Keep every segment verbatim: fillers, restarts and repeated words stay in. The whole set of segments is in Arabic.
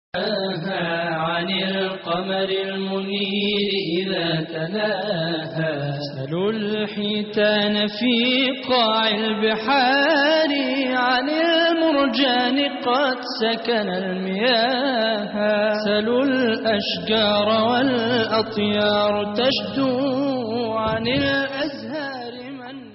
عن القمر المنير إذا تلاها سلوا الحيتان في قاع البحار عن المرجان قد سكن المياه سلوا الأشجار والأطيار تشدو عن الأزهار من.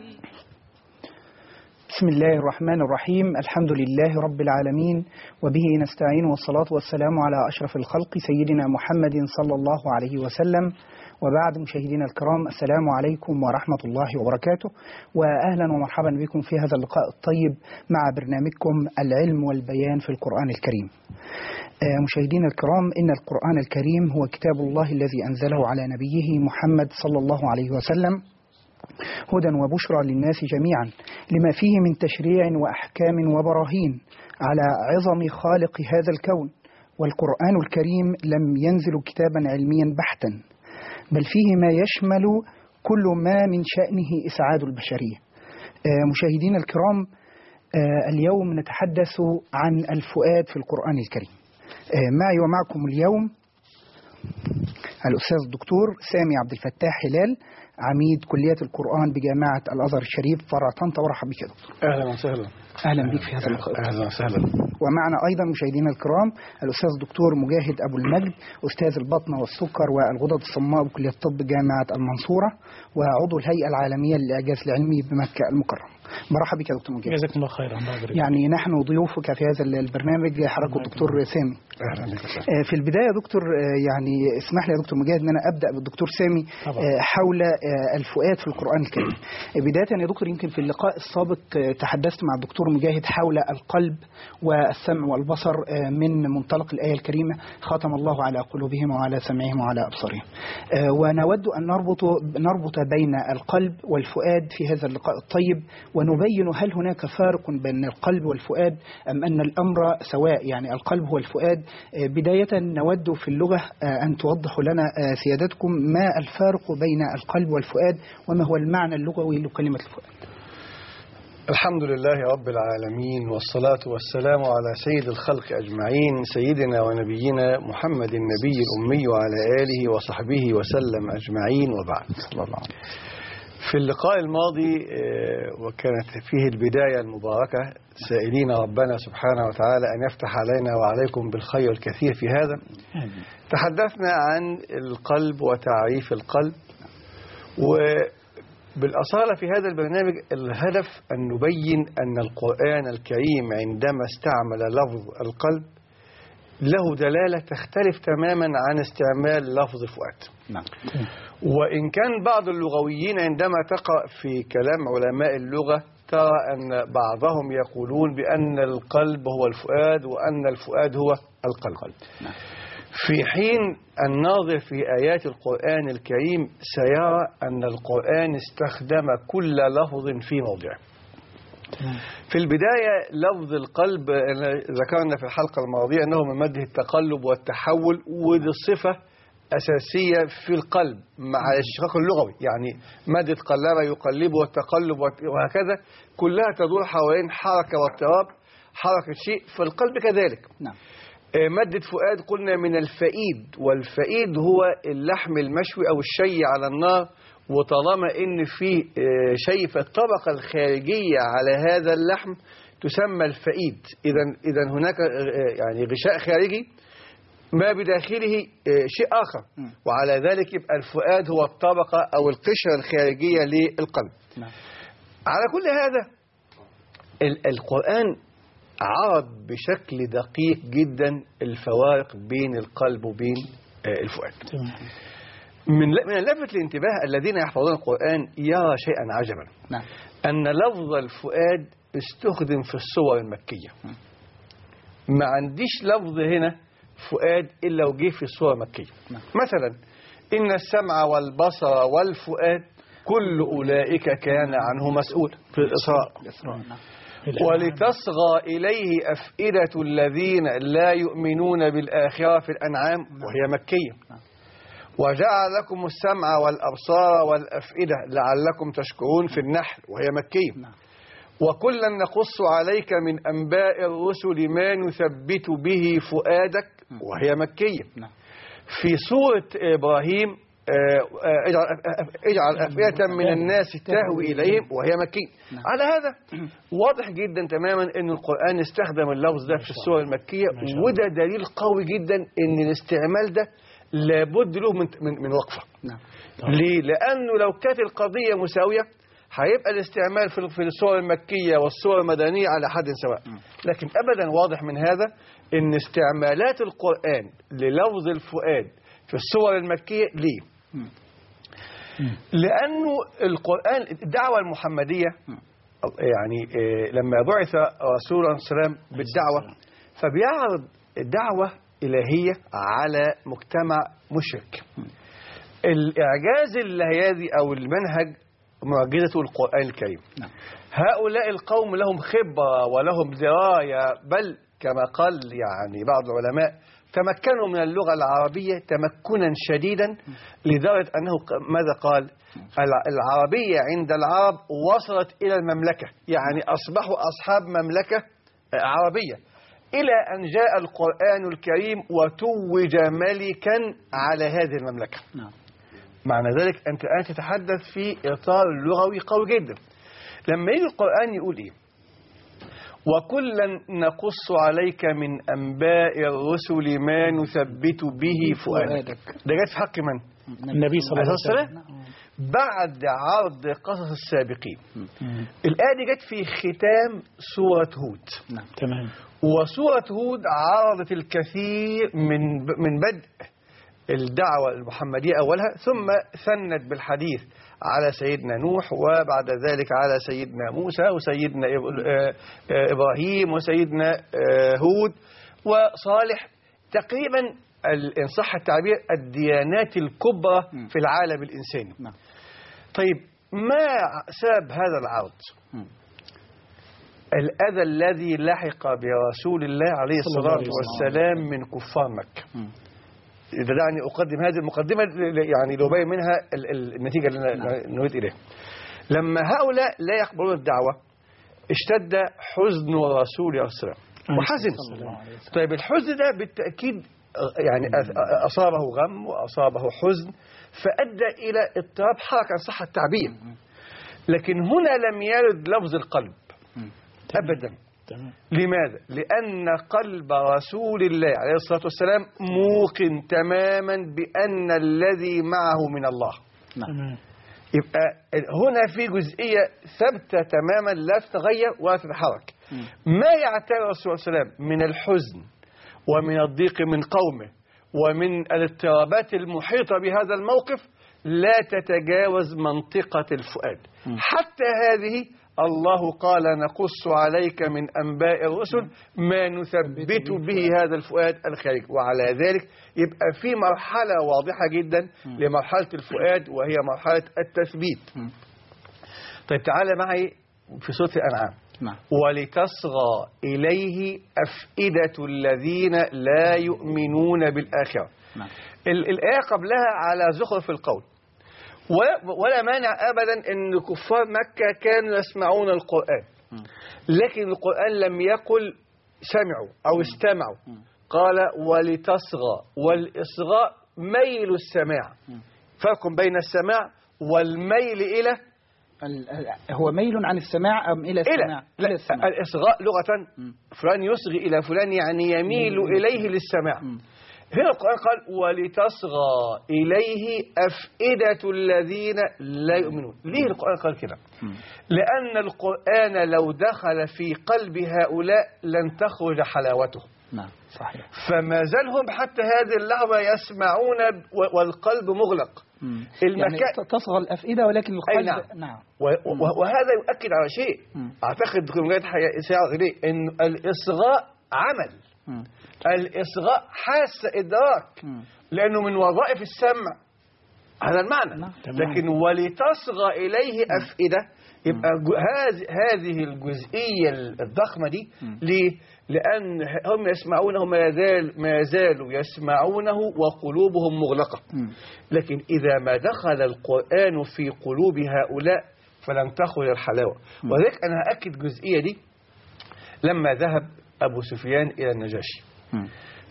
بسم الله الرحمن الرحيم. الحمد لله رب العالمين وبه نستعين، والصلاة والسلام على أشرف الخلق سيدنا محمد صلى الله عليه وسلم. وبعد، مشاهدينا الكرام، السلام عليكم ورحمة الله وبركاته، وأهلا ومرحبا بكم في هذا اللقاء الطيب مع برنامجكم العلم والبيان في القرآن الكريم. مشاهدينا الكرام، إن القرآن الكريم هو كتاب الله الذي أنزله على نبيه محمد صلى الله عليه وسلم هدى وبشرى للناس جميعا، لما فيه من تشريع وأحكام وبراهين على عظم خالق هذا الكون. والقرآن الكريم لم ينزل كتابا علميا بحتا، بل فيه ما يشمل كل ما من شأنه إسعاد البشرية. مشاهدينا الكرام، اليوم نتحدث عن الفؤاد في القرآن الكريم. معي ومعكم اليوم الأستاذ الدكتور سامي عبد الفتاح هلال، عميد كلية القرآن بجامعة الأزهر الشريف فرع طنطا. ورحب بك يا دكتور. أهلا وسهلا. أهلا بك في هذا اللقاء. أهلا وسهلا. ومعنا أيضا مشاهدينا الكرام الأستاذ الدكتور مجاهد أبو المجد، أستاذ البطنة والسكر والغدد الصماء بكلية الطب جامعة المنصورة، وعضو الهيئة العالمية للإعجاز العلمي بمكة المكرمة. مرحبا بك يا دكتور مجاهد. جزاكم الله خيرا. يعني نحن ضيوفك في هذا البرنامج حضرتك الدكتور سامي. أهلا بك. في البداية يا دكتور، يعني اسمح لي يا دكتور مجاهد أن أنا أبدأ بالدكتور سامي حول الفؤاد في القرآن الكريم. بداية يا دكتور، يمكن في اللقاء السابق تحدثت مع الدكتور مجاهد حول القلب والسمع والبصر من منطلق الآية الكريمة: ختم الله على قلوبهم وعلى سمعهم وعلى أبصارهم. ونود أن نربط نربط بين القلب والفؤاد في هذا اللقاء الطيب، ونبين هل هناك فارق بين القلب والفؤاد أم أن الأمر سواء، يعني القلب هو الفؤاد. بداية نود في اللغة أن توضحوا لنا سيادتكم ما الفارق بين القلب والفؤاد، وما هو المعنى اللغوي لكلمة الفؤاد. الحمد لله رب العالمين، والصلاة والسلام على سيد الخلق أجمعين، سيدنا ونبينا محمد النبي الأمي وعلى آله وصحبه وسلم أجمعين، وبعد. صلى الله عليه وسلم. في اللقاء الماضي وكانت فيه البداية المباركة، سائلين ربنا سبحانه وتعالى أن يفتح علينا وعليكم بالخير الكثير في هذا. تحدثنا عن القلب وتعريف القلب، وبالأصالة في هذا البرنامج الهدف أن نبين أن القرآن الكريم عندما استعمل لفظ القلب له دلالة تختلف تماما عن استعمال لفظ الفؤاد. نعم. وإن كان بعض اللغويين عندما تقرأ في كلام علماء اللغة ترى أن بعضهم يقولون بأن القلب هو الفؤاد وأن الفؤاد هو القلب، في حين الناظر في آيات القرآن الكريم سيرى أن القرآن استخدم كل لفظ في موضعه. في البداية لفظ القلب ذكرنا في الحلقة الماضية أنه من مده التقلب والتحول، ودي الصفة أساسية في القلب مع الاشتقاق اللغوي، يعني مادة قلب يقلب والتقلب وهكذا كلها تدور حوالين حركة واضطراب، حركة شيء. في القلب كذلك. نعم. مادة فؤاد قلنا من الفئيد، والفئيد هو اللحم المشوي أو الشي على النار، وطالما إن في شيء في الطبقة الخارجية على هذا اللحم تسمى الفئيد. إذا إذا هناك يعني غشاء خارجي ما بداخله شيء آخر، وعلى ذلك يبقى الفؤاد هو الطبقة أو القشرة الخارجية للقلب. على كل هذا القرآن عرض بشكل دقيق جدا الفوارق بين القلب وبين الفؤاد. من من اللافت الانتباه الذين يحفظون القرآن يرى شيئا عجبا، أن لفظ الفؤاد استخدم في السور المكية. ما عنديش لفظ هنا فؤاد إلا وجه في السورة المكية. مثلا: إن السمع والبصر والفؤاد كل أولئك كان عنه مسؤول في الإسراء. ولتصغى إليه أفئدة الذين لا يؤمنون بالآخرة في الأنعام، وهي مكية. وجعل لكم السمع والأبصار والأفئدة لعلكم تشكرون في النحل، وهي مكية. وكلا نقص عليك من أنباء الرسل ما نثبت به فؤادك، وهي مكية. في سورة إبراهيم اجعل اجعل أفئدة من الناس تهوي إليهم وهي مكية. على هذا واضح جدا تماما أن القرآن استخدم اللفظ ده في السورة المكية، وده دليل قوي جدا أن الاستعمال ده لابد له من من, من وقفة. ليه؟ لأنه لو كانت القضية مساوية هيبقى الاستعمال في في السور المكية والسور المدنية على حد سواء، لكن أبدا واضح من هذا أن استعمالات القرآن للفظ الفؤاد في السور المكية ليه؟ لأنه القرآن الدعوة المحمدية يعني لما بعث رسول الله صلى الله عليه وسلم بالدعوة فبيعرض دعوة إلهية على مجتمع مشرك. الإعجاز اللهيادي أو المنهج معجزة القرآن الكريم. هؤلاء القوم لهم خبرة ولهم دراية، بل كما قال يعني بعض العلماء تمكنوا من اللغة العربية تمكنا شديدا، لدرجة أنه ماذا قال؟ العربية عند العرب وصلت إلى المملكة، يعني أصبحوا أصحاب مملكة عربية، إلى أن جاء القرآن الكريم وتوج ملكا على هذه المملكة. معنى ذلك أنت الآن تتحدث في إطار لغوي قوي جدا. لما يجي القرآن يقول إيه؟ وكلا نقص عليك من أنباء الرسل ما نثبت به فؤادك. ده جاءت في حق من؟ النبي صلى الله عليه وسلم بعد عرض قصص السابقين. الآية دي جت في ختام سورة هود. نعم تمام. وسورة هود عرضت الكثير من من بدء الدعوة المحمدية أولها، ثم ثنت بالحديث على سيدنا نوح، وبعد ذلك على سيدنا موسى وسيدنا إبراهيم وسيدنا هود وصالح، تقريبا إن صح التعبير الديانات الكبرى في العالم الإنساني. طيب ما سبب هذا العرض؟ الأذى الذي لحق برسول الله عليه الصلاة والسلام من كفار مكة. إذا دعني أقدم هذه المقدمة يعني لأبين منها النتيجة اللي نريد إليها. لما هؤلاء لا يقبلون الدعوة اشتد حزن الرسول عليه السلام وحزن. طيب الحزن ده بالتأكيد يعني أصابه غم وأصابه حزن، فأدى إلى اضطراب حركة صح التعبير. لكن هنا لم يرد لفظ القلب أبدا. لماذا؟ لأن قلب رسول الله عليه الصلاة والسلام موقن تماما بأن الذي معه من الله. نعم. يبقى هنا في جزئية ثابتة تماما لا تتغير ولا تتحرك. ما يعتري الرسول صلى الله عليه وسلم من الحزن ومن الضيق من قومه ومن الاضطرابات المحيطة بهذا الموقف لا تتجاوز منطقة الفؤاد. حتى هذه الله قال نقص عليك من أنباء الرسل ما نثبت به هذا الفؤاد الخارج. وعلى ذلك يبقى في مرحلة واضحة جدا لمرحلة الفؤاد، وهي مرحلة التثبيت. طيب تعالى معي في سورة الأنعام. ولتصغى إليه أفئدة الذين لا يؤمنون بالآخرة. الآية قبلها على زخرف القول، ولا مانع أبدا أن كفار مكة كانوا يسمعون القرآن، لكن القرآن لم يقل سمعوا أو استمعوا، قال ولتصغى. والإصغاء ميل السماع، فرق بين السماع والميل إلى هو ميل عن السماع أم إلى السماع؟ إلى, إلى السماع. الإصغاء لغة فلان يصغي إلى فلان يعني يميل إليه للسماع. هنا القرآن قال ولتصغى إليه أفئدة الذين لا يؤمنون. ليه القرآن قال كده؟ لأن القرآن لو دخل في قلب هؤلاء لن تخرج حلاوته. نعم صحيح. فما زالهم حتى هذه اللحظة يسمعون والقلب مغلق. يعني تصغى الأفئدة ولكن القلب. نعم. نعم. وهذا يؤكد على شيء أعتقد سيعرض إليه أن الإصغاء عمل. م. الإصغاء حاسة إدراك، م. لأنه من وظائف السمع هذا المعنى. م. لكن ولتصغى إليه أفئدة يبقى هذه الجزئية الضخمة دي. ليه؟ لأن هم يسمعونه ما يزال ما يزالوا يسمعونه وقلوبهم مغلقة. م. لكن إذا ما دخل القرآن في قلوب هؤلاء فلن تخرج الحلاوة. وذلك أنا هأكد الجزئية دي. لما ذهب أبو سفيان إلى النجاشي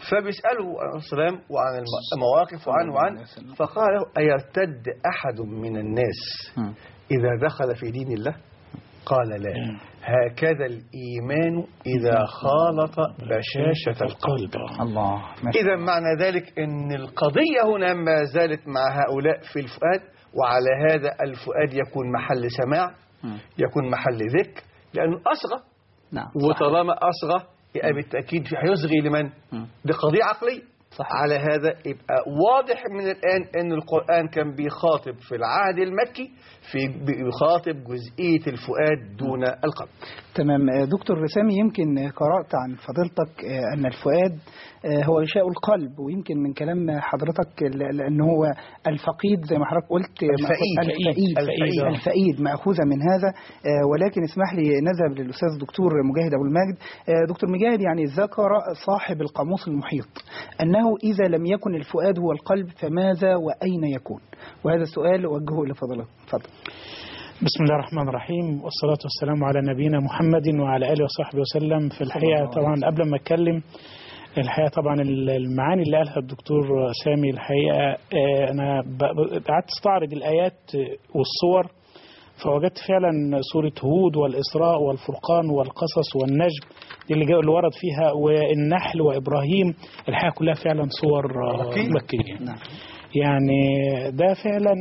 فبيسأله عليه السلام وعن المواقف وعن وعن فقال له أيرتد أحد من الناس إذا دخل في دين الله؟ قال لا، هكذا الإيمان إذا خالط بشاشة القلب. الله. إذا معنى ذلك أن القضية هنا ما زالت مع هؤلاء في الفؤاد، وعلى هذا الفؤاد يكون محل سماع، يكون محل ذكر، لأنه أصغى. نعم. وطالما أصغى يبقى بالتأكيد هيصغي لمن؟ دي قضية عقلية. صح. على هذا يبقى واضح من الآن أن القرآن كان بيخاطب في العهد المكي في بيخاطب جزئية الفؤاد دون القلب. تمام. دكتور سامي، يمكن قرأت عن فضيلتك أن الفؤاد هو غشاء القلب، ويمكن من كلام حضرتك أن هو الفقيد زي ما حضرتك قلت، الفئيد الفئيد, الفئيد, الفئيد مأخوذة من هذا. ولكن اسمح لي نذهب للأستاذ دكتور مجاهد أبو المجد. دكتور مجاهد، يعني ذكر صاحب القاموس المحيط أنه إذا لم يكن الفؤاد هو القلب فماذا وأين يكون؟ وهذا السؤال أوجهه لفضلك. تفضل. بسم الله الرحمن الرحيم، والصلاة والسلام على نبينا محمد وعلى آله وصحبه وسلم. في الحقيقة طبعا قبل ما أتكلم، الحقيقة طبعا المعاني اللي قالها الدكتور سامي، الحقيقة أنا قعدت استعرض الآيات والصور، فوجدت فعلا سورة هود والإسراء والفرقان والقصص والنجم اللي جاء اللي ورد فيها، والنحل وإبراهيم، الحقيقة كلها فعلا صور مكية. يعني ده فعلا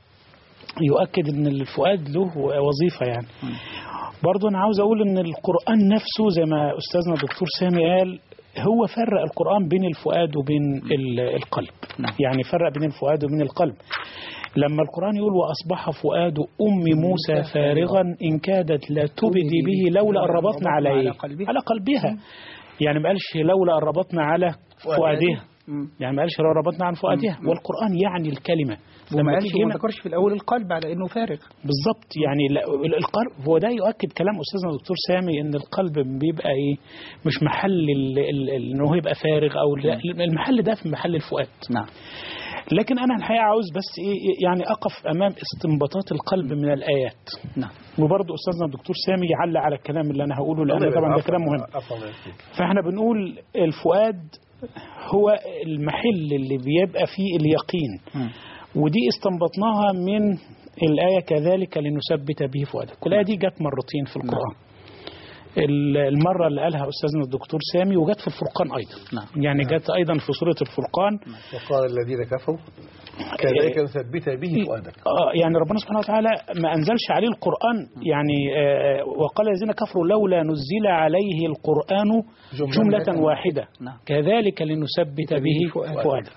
يؤكد ان الفؤاد له وظيفة. يعني برضو انا عاوز اقول ان القرآن نفسه زي ما استاذنا الدكتور سامي قال، هو فرق القرآن بين الفؤاد وبين القلب. يعني فرق بين الفؤاد وبين القلب. لما القرآن يقول وأصبح فؤاد أم موسى فارغا إن كادت لا تبدي به لولا أن ربطنا عليه على قلبها. يعني ما قالش لولا أن ربطنا على فؤادها، يعني ما قالش لو ربطنا عن فؤادها. والقرآن يعني الكلمة لما قالش ما ذكرش في الأول القلب على إنه فارغ. بالضبط. يعني القلب هو ده يؤكد كلام أستاذنا الدكتور سامي إن القلب بيبقى إيه، مش محل إنه يبقى فارغ، أو المحل ده في محل الفؤاد. نعم. لكن أنا الحقيقة عاوز بس إيه، يعني أقف أمام استنباطات القلب من الآيات. نعم. وبرضه أستاذنا الدكتور سامي يعلق على الكلام اللي أنا هقوله، لأن طبعا ده كلام مهم. فإحنا بنقول الفؤاد هو المحل اللي بيبقى فيه اليقين. م. ودي استنبطناها من الآية كذلك لنثبت به فؤادك. الآية دي جت مرتين في القرآن. المرة اللي قالها أستاذنا الدكتور سامي، وجت في الفرقان أيضا. نعم. يعني جت أيضا في سورة الفرقان. وقال الذين كفروا كذلك نثبت به فؤادك. آه يعني ربنا سبحانه وتعالى ما أنزلش عليه القرآن. يعني آه وقال الذين كفروا لولا نزل عليه القرآن جملة, جملة واحدة. نعم. كذلك لنثبت به فؤادك.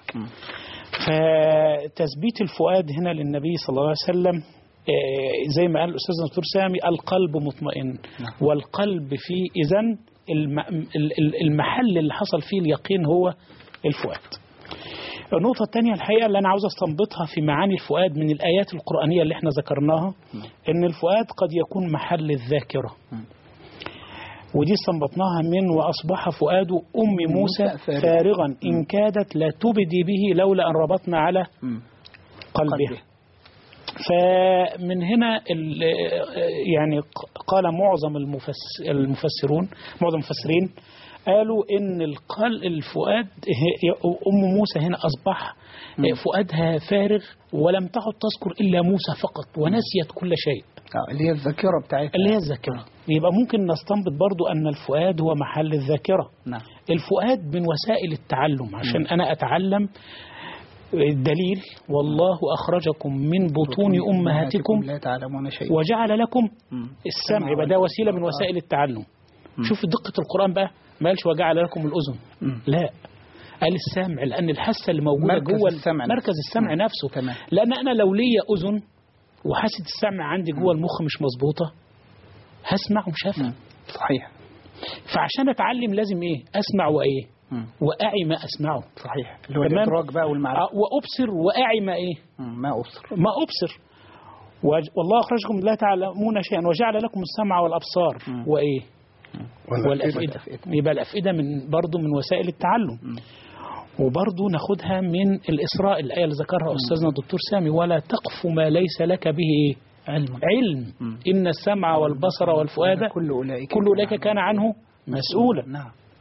فتثبيت الفؤاد هنا للنبي صلى الله عليه وسلم، زي ما قال الأستاذ الدكتور سامي، القلب مطمئن. نعم. والقلب فيه إذن المحل اللي حصل فيه اليقين هو الفؤاد. النقطة الثانية الحقيقة اللي أنا عاوز استنبطها في معاني الفؤاد من الآيات القرآنية اللي احنا ذكرناها، إن الفؤاد قد يكون محل الذاكرة. ودي استنبطناها من وأصبح فؤاد أم موسى فارغا إن كادت لا تبدي به لولا أن ربطنا على قلبها. فمن هنا يعني قال معظم المفسرون معظم المفسرين قالوا إن القلب الفؤاد أم موسى هنا أصبح فؤادها فارغ، ولم تعد تذكر إلا موسى فقط، ونسيت كل شيء. اللي هي الذاكرة بتاعتها. اللي هي الذاكرة. يبقى ممكن نستنبط برضو أن الفؤاد هو محل الذاكرة. نعم. الفؤاد من وسائل التعلم، عشان أنا أتعلم. الدليل والله أخرجكم من بطون أمهاتكم لا تعلمون شيئا وجعل لكم السمع. يبقى ده وسيلة من وسائل التعلم. شوف دقة القرآن بقى، ما قالش وجعل لكم الأذن، لا، قال السمع، لأن الحاسة اللي موجودة مركز جوه السمع مركز السمع نفسه. نفسه. تمام. لأن أنا لو ليا أذن وحاسة السمع عندي جوه المخ مش مظبوطة، هسمع ومش هفهم. صحيح. فعشان أتعلم لازم إيه؟ أسمع وإيه؟ مم. وأعي ما أسمعه. صحيح. اللي هو الإدراك بقى والمعرفة. وأبصر وأعي ما إيه؟ ما أبصر. ما أبصر. والله أخرجكم لا تعلمون شيئا وجعل لكم السمع والأبصار. مم. وإيه؟ والأفئدة. يبقى الأفئدة من برضو من وسائل التعلم. مم. وبرضو ناخدها من الإسراء، الآية اللي ذكرها أستاذنا الدكتور سامي، ولا تقف ما ليس لك به إيه؟ علم. علم. مم. إن السمع والبصر والفؤاد كل أولئك كل أولئك كان عنه مسؤولا. نعم.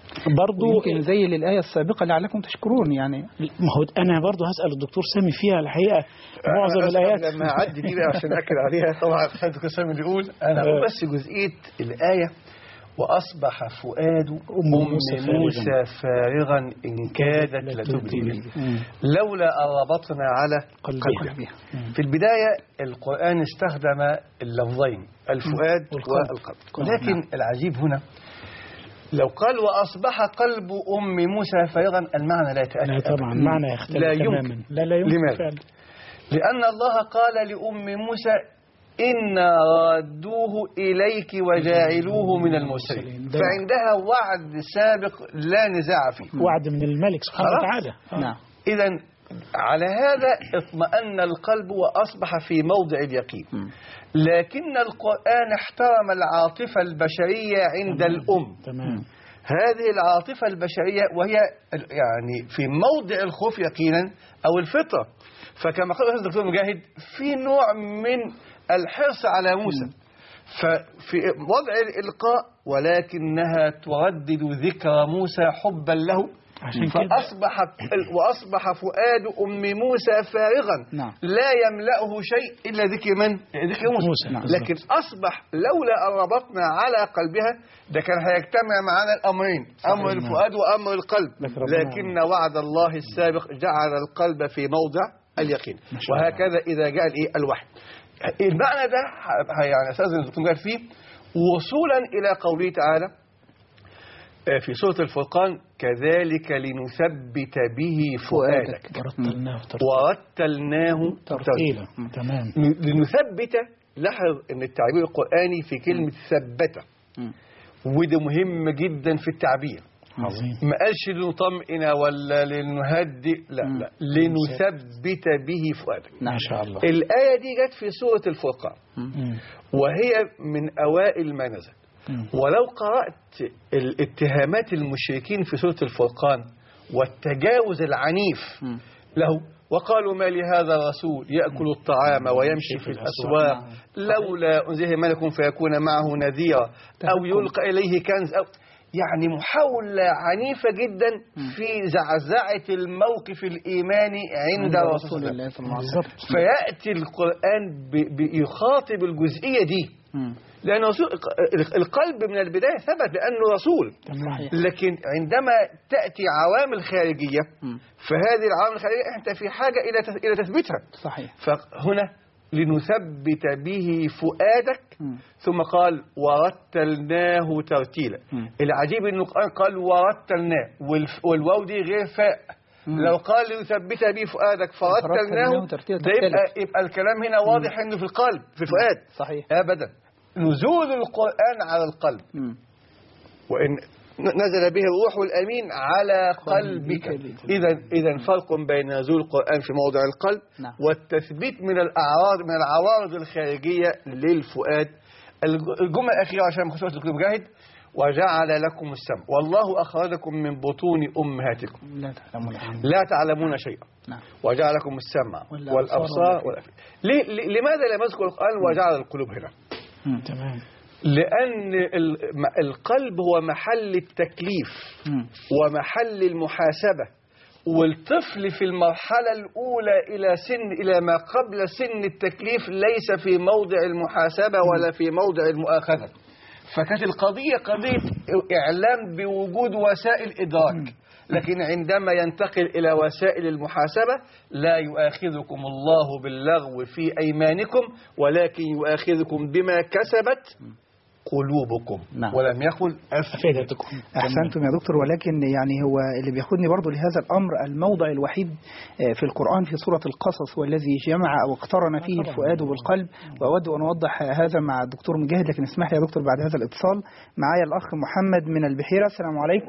برضو يمكن زي للآية السابقة لعلكم تشكرون يعني. ما هو أنا برضو هسأل الدكتور سامي فيها الحقيقة معظم الآيات لما أعدي دي بقى عشان أكد عليها طبعا الدكتور سامي اللي يقول أنا أقول بس جزئية الآية وأصبح فؤاد أم موسى, موسى فارغا إن كادت لتبدي به لولا أن ربطنا على قلبها. في البداية القرآن استخدم اللفظين الفؤاد والقلب، ولكن العجيب هنا لو قال وأصبح قلب أم موسى فارغا المعنى لا يتأكد. لا طبعا معنى يختلف لا تماما. لا لا يمكن. لماذا؟ لأن الله قال لأم موسى إنا رادوه إليك وجاعلوه من المرسلين، فعندها وعد سابق لا نزاع فيه، وعد من الملك سبحانه وتعالى. نعم. إذن على هذا اطمأن القلب وأصبح في موضع اليقين. م. لكن القرآن احترم العاطفة البشرية عند تمام. الأم تمام. هذه العاطفة البشرية وهي يعني في موضع الخوف يقينا أو الفطرة. فكما قال الدكتور مجاهد في نوع من الحرص على موسى ففي وضع الإلقاء ولكنها تردد ذكر موسى حبا له فأصبح وأصبح فؤاد أم موسى فارغا نعم. لا يملأه شيء إلا ذكر من؟ ذكر موسى, موسى. نعم. لكن أصبح لولا أن ربطنا على قلبها ده كان هيجتمع معنا الأمرين أمر الفؤاد وأمر القلب، لكن وعد الله السابق جعل القلب في موضع اليقين. وهكذا إذا جاء الوحي المعنى ده يعني أستاذن الدكتور قال فيه وصولا إلى قوله تعالى في سورة الفرقان كذلك لنثبت به فؤادك ورتلناه ورتلناه ترتيلا. تمام. لنثبت لاحظ ان التعبير القرآني في كلمة ثبت وده مهم جدا في التعبير. عظيم. ما قالش لنطمئن ولا لنهدئ لا م. لا لنثبت به فؤادك. ما شاء الله. الآية دي جت في سورة الفرقان وهي من أوائل ما نزل. ولو قرأت الاتهامات المشركين في سورة الفرقان والتجاوز العنيف له وقالوا ما لهذا الرسول يأكل الطعام ويمشي في الأسواق لولا أنزل ملك فيكون معه نذيرا أو يلقى إليه كنز أو يعني محاولة عنيفة جدا في زعزعة الموقف الإيماني عند رسول الله صلى الله عليه وسلم. فيأتي القرآن بيخاطب الجزئية دي لأن القلب من البداية ثبت لأنه رسول، لكن عندما تأتي عوامل خارجية فهذه العوامل الخارجية أنت في حاجة إلى إلى تثبيتها. صحيح. فهنا لنثبت به فؤادك م. ثم قال ورتلناه ترتيلا. م. العجيب أنه قال ورتلناه والواو دي غير فاء. م. لو قال لنثبت به فؤادك فرتلناه ده يبقى, يبقى الكلام هنا واضح أنه في القلب في الفؤاد. صحيح. أبدا نزول القرآن على القلب م. وإن نزل به الروح الأمين على قلبك. إذا إذا فرق بين نزول القرآن في موضع القلب نعم. والتثبيت من الأعراض من العوارض الخارجية للفؤاد. الجملة الأخيرة عشان خصوصا الدكتور مجاهد وجعل لكم السمع والله أخرجكم من بطون أمهاتكم لا تعلمون, لا تعلمون شيئا نعم. وجعل لكم السمع والأبصار ليه لماذا لم يذكر القرآن وجعل القلوب هنا؟ تمام. لأن القلب هو محل التكليف ومحل المحاسبة والطفل في المرحلة الأولى إلى سن إلى ما قبل سن التكليف ليس في موضع المحاسبة ولا في موضع المؤاخذة. فكانت القضية قضية إعلام بوجود وسائل إدراك، لكن عندما ينتقل إلى وسائل المحاسبة لا يؤاخذكم الله باللغو في أيمانكم ولكن يؤاخذكم بما كسبت قلوبكم نعم. ولم يقل أفئدتكم. أحسنتم يا دكتور، ولكن يعني هو اللي بياخدني برضو لهذا الأمر الموضع الوحيد في القرآن في سورة القصص والذي جمع أو اقترن فيه الفؤاد بالقلب، وأود أن أوضح هذا مع الدكتور مجاهد، لكن اسمح لي يا دكتور بعد هذا الاتصال معايا الأخ محمد من البحيرة. السلام عليكم.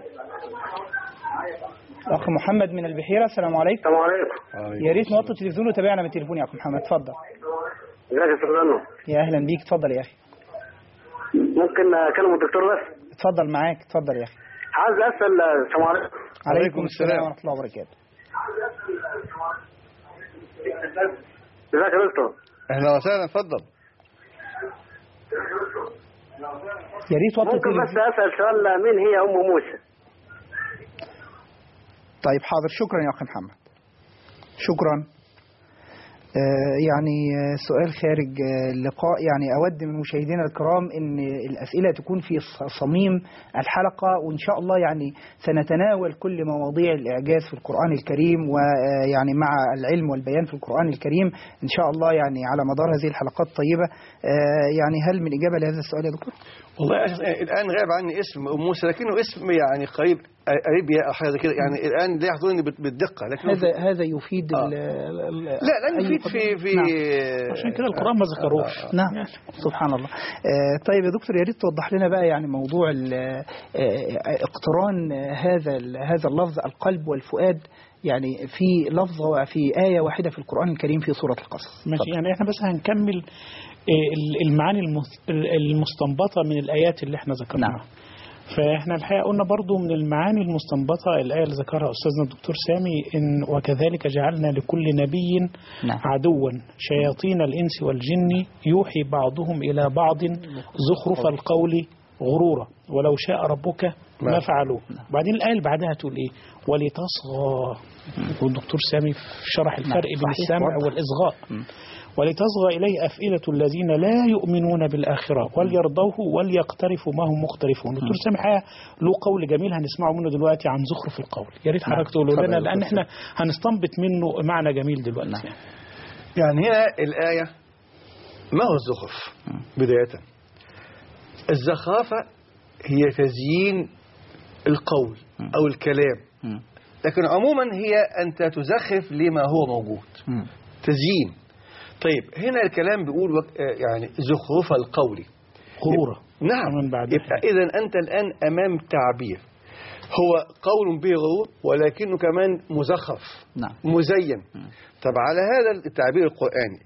أخ محمد من البحيرة، السلام عليكم. السلام عليكم. يا ريت نوطي التلفزيون وتابعنا من التليفون يا أخ محمد، اتفضل. ازيك يا استاذ؟ يا أهلا بيك، اتفضل يا أخي. ممكن أكلم الدكتور بس؟ اتفضل معاك، اتفضل يا أخي. عايز أسأل. السلام عليكم. عليكم السلام ورحمة الله وبركاته. ازيك يا دكتور؟ أهلا وسهلا، اتفضل. يا ريت وطي ممكن بس أسأل سؤال، مين هي أم موسى؟ طيب حاضر، شكرا يا أخي محمد، شكرا. يعني سؤال خارج اللقاء، يعني أود من مشاهدينا الكرام أن الأسئلة تكون في صميم الحلقة، وإن شاء الله يعني سنتناول كل مواضيع الإعجاز في القرآن الكريم، ويعني مع العلم والبيان في القرآن الكريم إن شاء الله يعني على مدار هذه الحلقات الطيبة. يعني هل من إجابة لهذا السؤال يا دكتور؟ والله الآن غاب عني اسم موسى، لكنه اسم يعني قريب أريبيا أو حاجة كده، يعني الآن لا يحضرني بالدقة، لكن هذا هذا يفيد آه. ال ال لا لا يفيد في في نعم. عشان كده القرآن ما ذكروش. آه. نعم سبحان الله. آه طيب يا دكتور، يا ريت توضح لنا بقى يعني موضوع آه اقتران هذا هذا اللفظ القلب والفؤاد يعني في لفظة وفي آية واحدة في القرآن الكريم في سورة القصص. ماشي، يعني احنا بس هنكمل المعاني المستنبطة من الآيات اللي احنا ذكرناها. نعم. فاحنا الحقيقة قلنا برضو من المعاني المستنبطة الآية اللي ذكرها أستاذنا الدكتور سامي، إن وكذلك جعلنا لكل نبي نعم. عدوا شياطين الإنس والجن يوحي بعضهم إلى بعض زخرف القول غرورا ولو شاء ربك ما فعلوه. بعدين الآية اللي بعدها تقول إيه؟ ولتصغى، والدكتور سامي شرح الفرق بين السمع والإصغاء. ولتصغى إليه أفئدة الذين لا يؤمنون بالآخرة وليرضوه وليقترفوا ما هم مقترفون. دكتور سامي حقيقة له قول جميل هنسمعه منه دلوقتي عن زخرف القول، يا ريت حضرتك تقوله لنا لأن احنا هنستنبط منه معنى جميل دلوقتي. نعم. يعني هنا الآية ما هو الزخرف؟ بداية الزخافة هي تزيين القول أو الكلام، لكن عموما هي أنت تزخف لما هو موجود، تزيين. طيب هنا الكلام بيقول يعني زخرف القول غرورة. نعم. يبقى إذن أنت الآن أمام تعبير هو قول به غرور ولكنه كمان مزخرف نعم. مزين. طب على هذا التعبير القرآني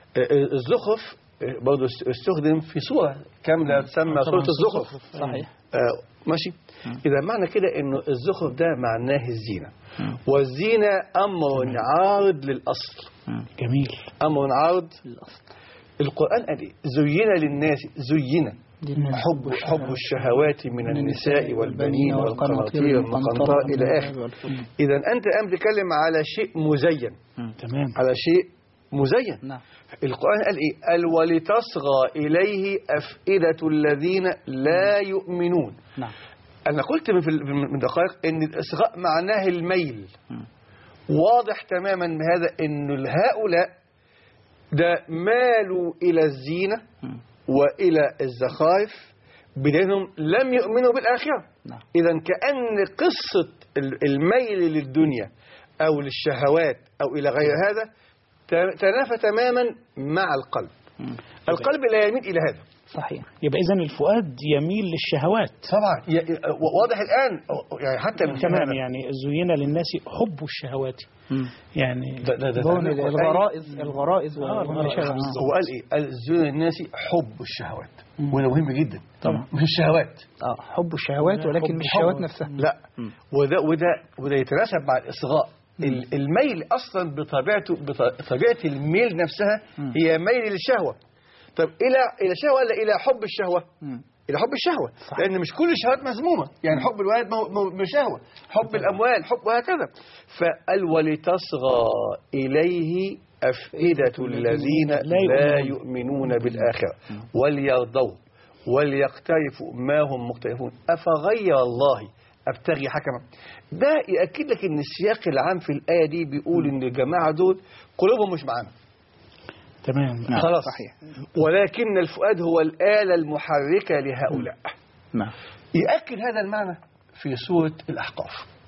الزخرف برضه استخدم في سورة كاملة تسمى سورة الزخرف. صحيح. آه ماشي. إذا معنى كده إنه الزخرف ده معناه الزينة، والزينة أمر عارض للأصل. جميل. أمر عارض للأصل. القرآن قال إيه؟ زين للناس، زين حب حب الشهوات من النساء والبنين والقناطير المقنطرة إلى آخر. إذا أنت الآن بتتكلم على شيء مزين. تمام. على شيء مزين. نعم. القرآن قال إيه؟ قال ولتصغى إليه أفئدة الذين لا يؤمنون. نعم. أنا قلت من دقائق إن الإصغاء معناه الميل. م. واضح تماما هذا إن هؤلاء ده مالوا إلى الزينة م. وإلى الزخارف بدينهم لم يؤمنوا بالآخرة. نعم. إذا كأن قصة الميل للدنيا أو للشهوات أو إلى غير هذا تنافى تماما مع القلب. م. القلب لا يميل إلى هذا. صحيح. يبقى إذن الفؤاد يميل للشهوات. طبعا واضح الآن يعني حتى من تمام. يعني زين للناس حب الشهوات. م. يعني ده ده ده الغرائز الغرائز والشهوات. هو قال إيه؟ قال زين للناس حب الشهوات، وده مهم جدا. طبعا مش الشهوات. اه حب الشهوات ولكن مش الشهوات نفسها. لا. م. وده وده وده يتناسب مع الإصغاء. الميل أصلا بطبيعته بطبيعة الميل نفسها هي ميل للشهوة. طب إلى إلى شهوة ولا إلى حب الشهوة؟ مم. إلى حب الشهوة. صح. لأن مش كل الشهوات مذمومة، يعني حب الولد مش شهوة، حب الأموال، حب وهكذا. فقال ولتصغى إليه أفئدة الذين لا يؤمنون بالآخرة وليرضوا وليقترفوا ما هم مقترفون أفغير الله أبتغي حكما. ده يأكد لك إن السياق العام في الآية دي بيقول إن الجماعة دول قلوبهم مش معانا. تمام. خلاص. صحيح. ولكن الفؤاد هو الآلة المحركة لهؤلاء. نعم. يأكد هذا المعنى في سورة الأحقاف.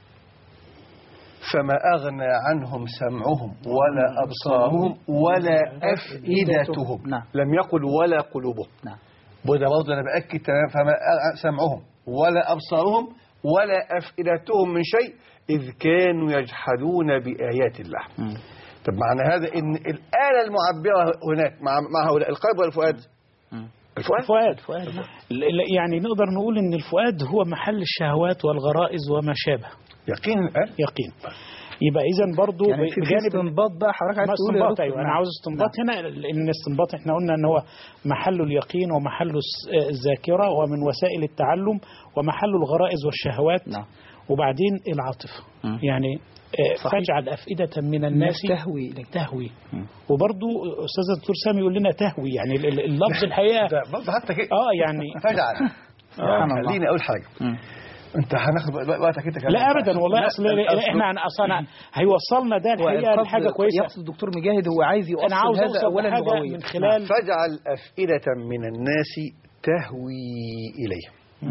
فما أغنى عنهم سمعهم ولا أبصارهم ولا أفئدتهم. نعم. لم يقل ولا قلوبهم. نعم. وده برضه أنا بأكد تمام. فما سمعهم ولا أبصارهم ولا أفئدتهم من شيء إذ كانوا يجحدون بآيات الله. م. طب معنى هذا ان الآلة المعبرة هناك مع مع هؤلاء القلب والفؤاد. الفؤاد الفؤاد, الفؤاد. يعني نقدر نقول ان الفؤاد هو محل الشهوات والغرائز وما شابه. يقين الآن. يقين. يبقى اذا برضه يعني في بجانب استنباط بقى حضرتك عايز تقول استنباط. ايوه انا عاوز استنباط هنا لان الاستنباط احنا قلنا ان هو محل اليقين ومحل الذاكره ومن وسائل التعلم ومحل الغرائز والشهوات. نعم. وبعدين العاطفة م. يعني فاجعل أفئدة من الناس تهوي تهوي وبرضو أستاذ الدكتور سامي يقول لنا تهوي يعني اللفظ الحقيقة برضه حتى كده اه يعني فاجعل خليني أقول حاجة م. انت هناخد وقتك انت كمان. لا ابدا والله اصل احنا اصلا هيوصلنا ده الحقيقه لحاجه كويسه. يقصد الدكتور مجاهد هو عايز يوصل انا عاوز هذا اولا لغويا من خلال فاجعل افئده من الناس تهوي اليه.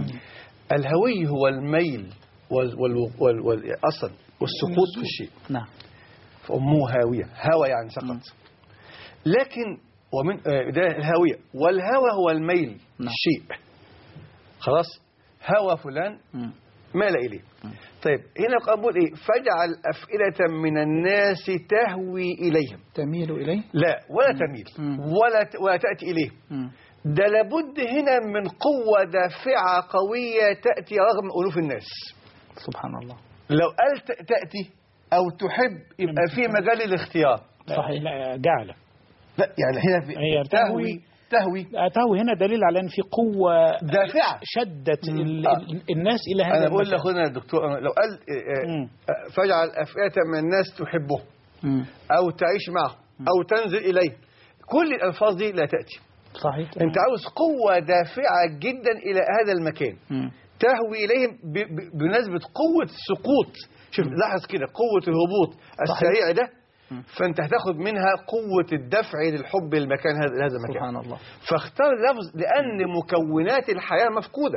الهوي هو الميل وال وال وال وال اصلا والسقوط في الشيء. نعم. فامه هاويه، هوى يعني سقط. لكن ومن ده الهاويه، والهوى هو الميل الشيء. خلاص هوى فلان مال إليه. طيب هنا بقول إيه؟ فاجعل أفئدة من الناس تهوي إليهم. تميل إليه؟ لا ولا تميل ولا ولا تأتي إليه. ده لابد هنا من قوة دافعة قوية تأتي رغم ألوف الناس. سبحان الله. لو قال تأتي أو تحب يبقى في مجال الاختيار. صحيح. لا جعل. لا يعني هنا في تهوي تهوي تهوي هنا دليل على ان في قوه دافعه شدت آه. الناس الى هذا. انا بقول لاخونا الدكتور لو قال فاجعل افئده من الناس تحبه مم. او تعيش معه او تنزل اليه، كل الالفاظ دي لا تاتي. صحيح. انت عاوز قوه دافعه جدا الى هذا المكان مم. تهوي اليهم بمناسبه قوه السقوط. شوف لاحظ كده قوه الهبوط السريع ده، فانت هتاخد منها قوة الدفع للحب المكان هذا هذا المكان. سبحان الله. فاختار اللفظ لأن مكونات الحياة مفقودة،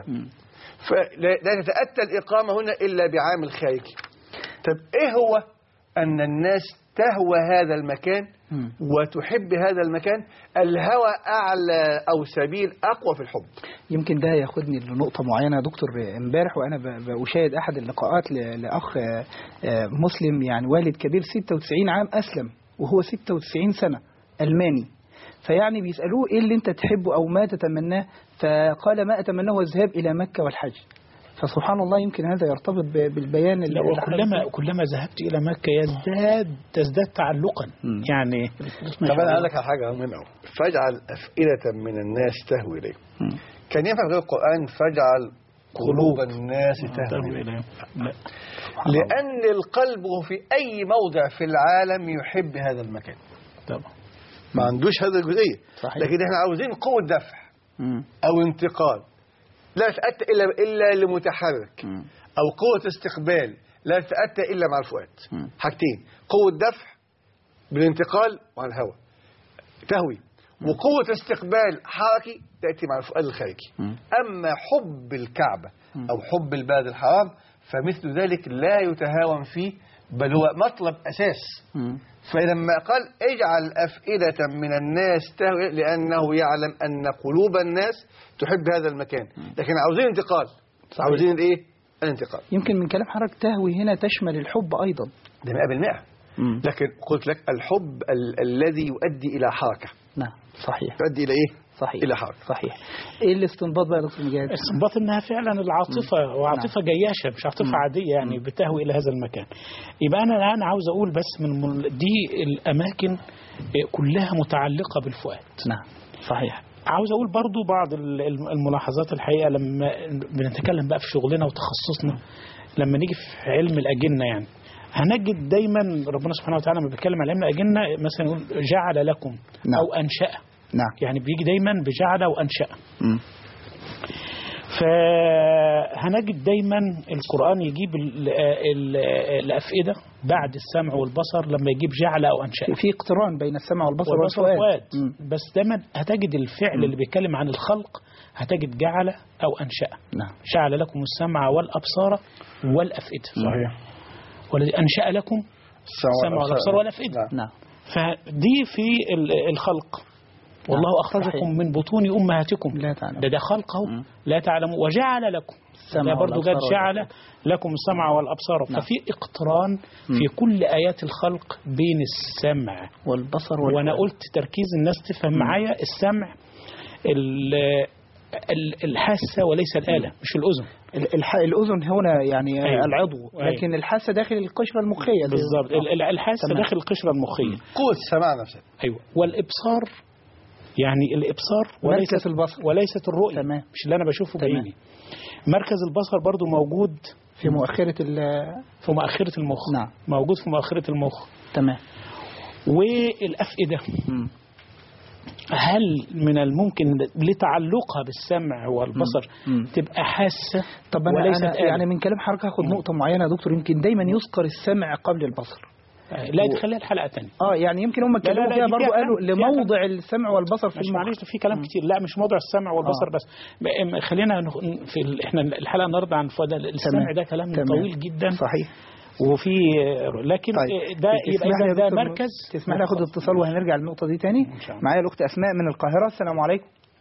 فلا تتأتى الإقامة هنا إلا بعامل خارجي. طب إيه هو؟ أن الناس تهوى هذا المكان م. وتحب هذا المكان. الهوى أعلى أو سبيل أقوى في الحب. يمكن ده ياخدني لنقطة معينة يا دكتور. امبارح وأنا بشاهد أحد اللقاءات لأخ مسلم يعني والد كبير ستة وتسعين عام أسلم وهو ستة وتسعين سنة ألماني، فيعني بيسألوه إيه اللي أنت تحبه أو ما تتمناه، فقال ما أتمناه الذهاب إلى مكة والحج. فسبحان الله يمكن هذا يرتبط بالبيان اللي كلما كلما ذهبت إلى مكة يزداد تزداد تعلقا. م. يعني طب أنا أقول لك على حاجة من أول فاجعل أفئدة من الناس تهوي إليه. كان ينفع غير القرآن فاجعل قلوب الناس تهوي إليه، لأن القلب في أي موضع في العالم يحب هذا المكان طبعا، ما عندوش هذا الجزئية. صحيح. لكن احنا عاوزين قوة دفع م. أو انتقال لا تتأتى إلا, إلا لمتحرك م. أو قوة استقبال لا تتأتى إلا مع الفؤاد. م. حاجتين، قوة دفع بالانتقال وعلى الهواء تهوي م. وقوة استقبال حركي تأتي مع الفؤاد الخارجي. م. أما حب الكعبة م. أو حب البلد الحرام فمثل ذلك لا يتهاون فيه، بل هو مطلب أساس. م. فلما قال اجعل أفئدة من الناس تهوي لأنه يعلم أن قلوب الناس تحب هذا المكان، لكن عاوزين انتقال. صحيح. عاوزين الايه؟ الانتقال. يمكن من كلام حضرتك تهوي هنا تشمل الحب أيضا. ده مئة بالمئة. لكن قلت لك الحب ال الذي يؤدي إلى حركة. نعم صحيح. يؤدي إلى إيه؟ صحيح. إلى حركة. صحيح. إيه الاستنباط بقى يا دكتور مجاهد؟ الاستنباط إنها فعلا العاطفة مم. وعاطفة نعم. جياشة مش عاطفة مم. عادية يعني مم. بتهوي إلى هذا المكان. يبقى أنا الآن عاوز أقول بس من دي الأماكن كلها متعلقة بالفؤاد. نعم صحيح. عاوز أقول برضو بعض الملاحظات الحقيقة لما بنتكلم بقى في شغلنا وتخصصنا، لما نيجي في علم الأجنة يعني هنجد دايما ربنا سبحانه وتعالى لما بيتكلم على علم الأجنة مثلا يقول جعل لكم نعم. أو أنشأ. نعم. يعني بيجي دايما بجعل وأنشأ. م. فهنجد دايما القرآن يجيب ال ال الأفئدة بعد السمع والبصر لما يجيب جعل أو أنشأ. في اقتران بين السمع والبصر والفؤاد. بس دايما هتجد الفعل م. اللي بيتكلم عن الخلق هتجد جعل أو أنشأ. نعم. جعل لكم السمع والأبصار والأفئدة. صحيح. والذي أنشأ لكم السمع والأبصار والأفئدة. نعم. فدي في الخلق. والله أخرجكم من بطون أمهاتكم. لا تعلم. ده ده خلقه لا تعلموا وجعل لكم. ده برضو قد جعل لكم السمع والأبصار. نعم. ففي اقتران في كل آيات الخلق بين السمع والبصر والفؤاد. وأنا قلت تركيز الناس تفهم معايا السمع الحاسة وليس الآلة مش الأذن. الأذن هنا يعني أيوة. العضو، لكن أيوة. الحاسة داخل القشرة المخية. بالضبط. الحاسة داخل القشرة المخية. قوة السمع نفسها. أيوة. والإبصار يعني الإبصار وليست البصر وليست الرؤية. تمام. مش اللي أنا بشوفه بعيني. مركز البصر برضو موجود في مؤخرة ال في مؤخرة المخ. نعم. موجود في مؤخرة المخ. تمام. والأفئدة مم. هل من الممكن لتعلقها بالسمع والبصر مم. تبقى حاسة؟ طب أنا, وليست أنا آلة؟ يعني من كلام حضرتك هاخد نقطة معينة يا دكتور، يمكن دايما يذكر السمع قبل البصر. لا تخليها الحلقة تانية. اه يعني يمكن هم اتكلموا لا لا فيها دي برضه فيها قالوا كلام- لموضع السمع والبصر في مش المخ. معلش في كلام كتير، لا مش موضوع السمع والبصر آه. بس. م- خلينا نخ- في ال... احنا الحلقة النهارده عن فؤاد السمع. تمام. ده كلام تمام. طويل جدا صحيح. وفي لكن طيب. ده يبقى تسمح لي إذا يا ده دكتور مركز. تسمح لي اخد اتصال وهنرجع للنقطة دي تاني. إن شاء الله. معايا الأخت أسماء من القاهرة. السلام عليكم.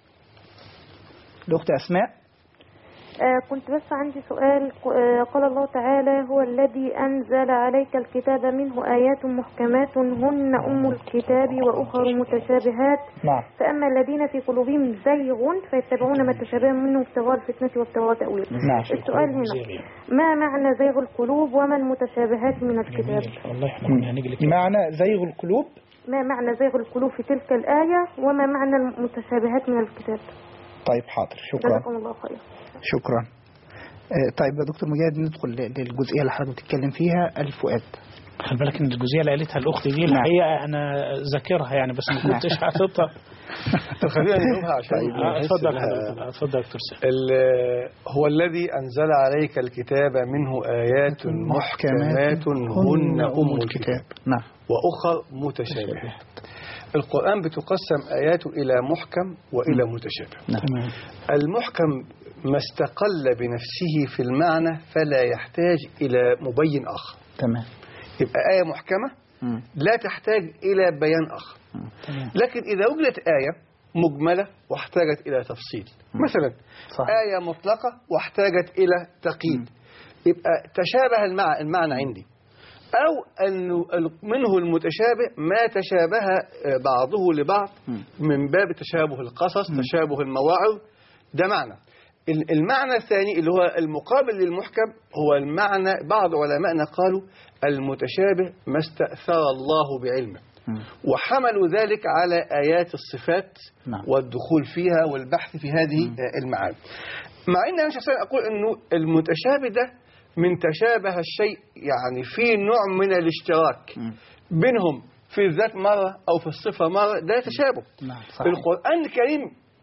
الأخت أسماء. آه كنت بس عندي سؤال. آه قال الله تعالى: هو الذي أنزل عليك الكتاب منه آيات محكمات هن أم الكتاب وأخر متشابهات نعم. فأما الذين في قلوبهم زيغ فيتبعون ما تشابه منه ابتغاء الفتنة وابتغاء تأويله. نعم. السؤال هنا: ما معنى زيغ القلوب وما المتشابهات من الكتاب؟ جميل. والله احنا كنا هنيجي لك. معنى زيغ القلوب. ما معنى زيغ القلوب في تلك الآية وما معنى المتشابهات من الكتاب؟ طيب حاضر، شكرا. جزاكم الله خير. شكرا. آه، طيب يا دكتور مجاهد ندخل للجزئية اللي حضرتك بتتكلم فيها، الفؤاد. خلي بالك ان الجزئيه اللي قالتها الاخت دي الحقيقه انا ذاكرها يعني، بس ما كنتش حاططها. طب خلينا نجاوبها عشان آه، نحس اتفضل بها. حضرتك. اتفضل يا دكتور سامي. ال- هو الذي أنزل عليك الكتاب منه آيات محكمات هن أم الكتاب نعم. وأخر متشابهات. القرآن بتقسم آياته إلى محكم وإلى متشابه. تمام. المحكم ما استقل بنفسه في المعنى فلا يحتاج إلى مبين آخر. تمام. يبقى آية محكمة مم. لا تحتاج إلى بيان آخر. تمام. لكن إذا وجدت آية مجملة واحتاجت إلى تفصيل، مثلا صح. آية مطلقة واحتاجت إلى تقييد، يبقى تشابه المعنى, المعنى عندي، أو أن منه المتشابه ما تشابه بعضه لبعض من باب تشابه القصص، تشابه المواعظ. ده معنى. المعنى الثاني اللي هو المقابل للمحكم هو المعنى بعض علمائنا قالوا المتشابه ما استأثر الله بعلمه، وحملوا ذلك على آيات الصفات نعم. والدخول فيها والبحث في هذه المعاني. مع أن أنا شخصيا أقول أنه المتشابه ده من تشابه الشيء، يعني في نوع من الاشتراك بينهم في الذات مرة أو في الصفة مرة، ده تشابه. نعم. صحيح. القرآن الكريم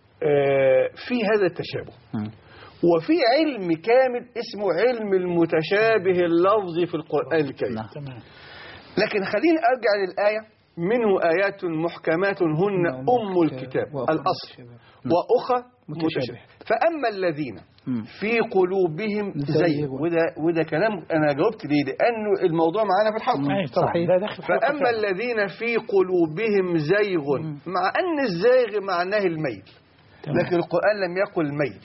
في هذا التشابه، وفي علم كامل اسمه علم المتشابه اللفظي في القرآن الكريم. نعم. تمام. لكن خليني أرجع للآية: منه آيات محكمات هن أم الكتاب الأصل وأخر متشابه فأما الذين في قلوبهم زيغ. وده, وده كلام أنا جاوبت ليه، لأنه الموضوع معانا في الحلقة. صحيح. ده داخل في فأما الذين في قلوبهم زيغ، مع أن الزيغ معناه الميل، لكن القرآن لم يقل ميل،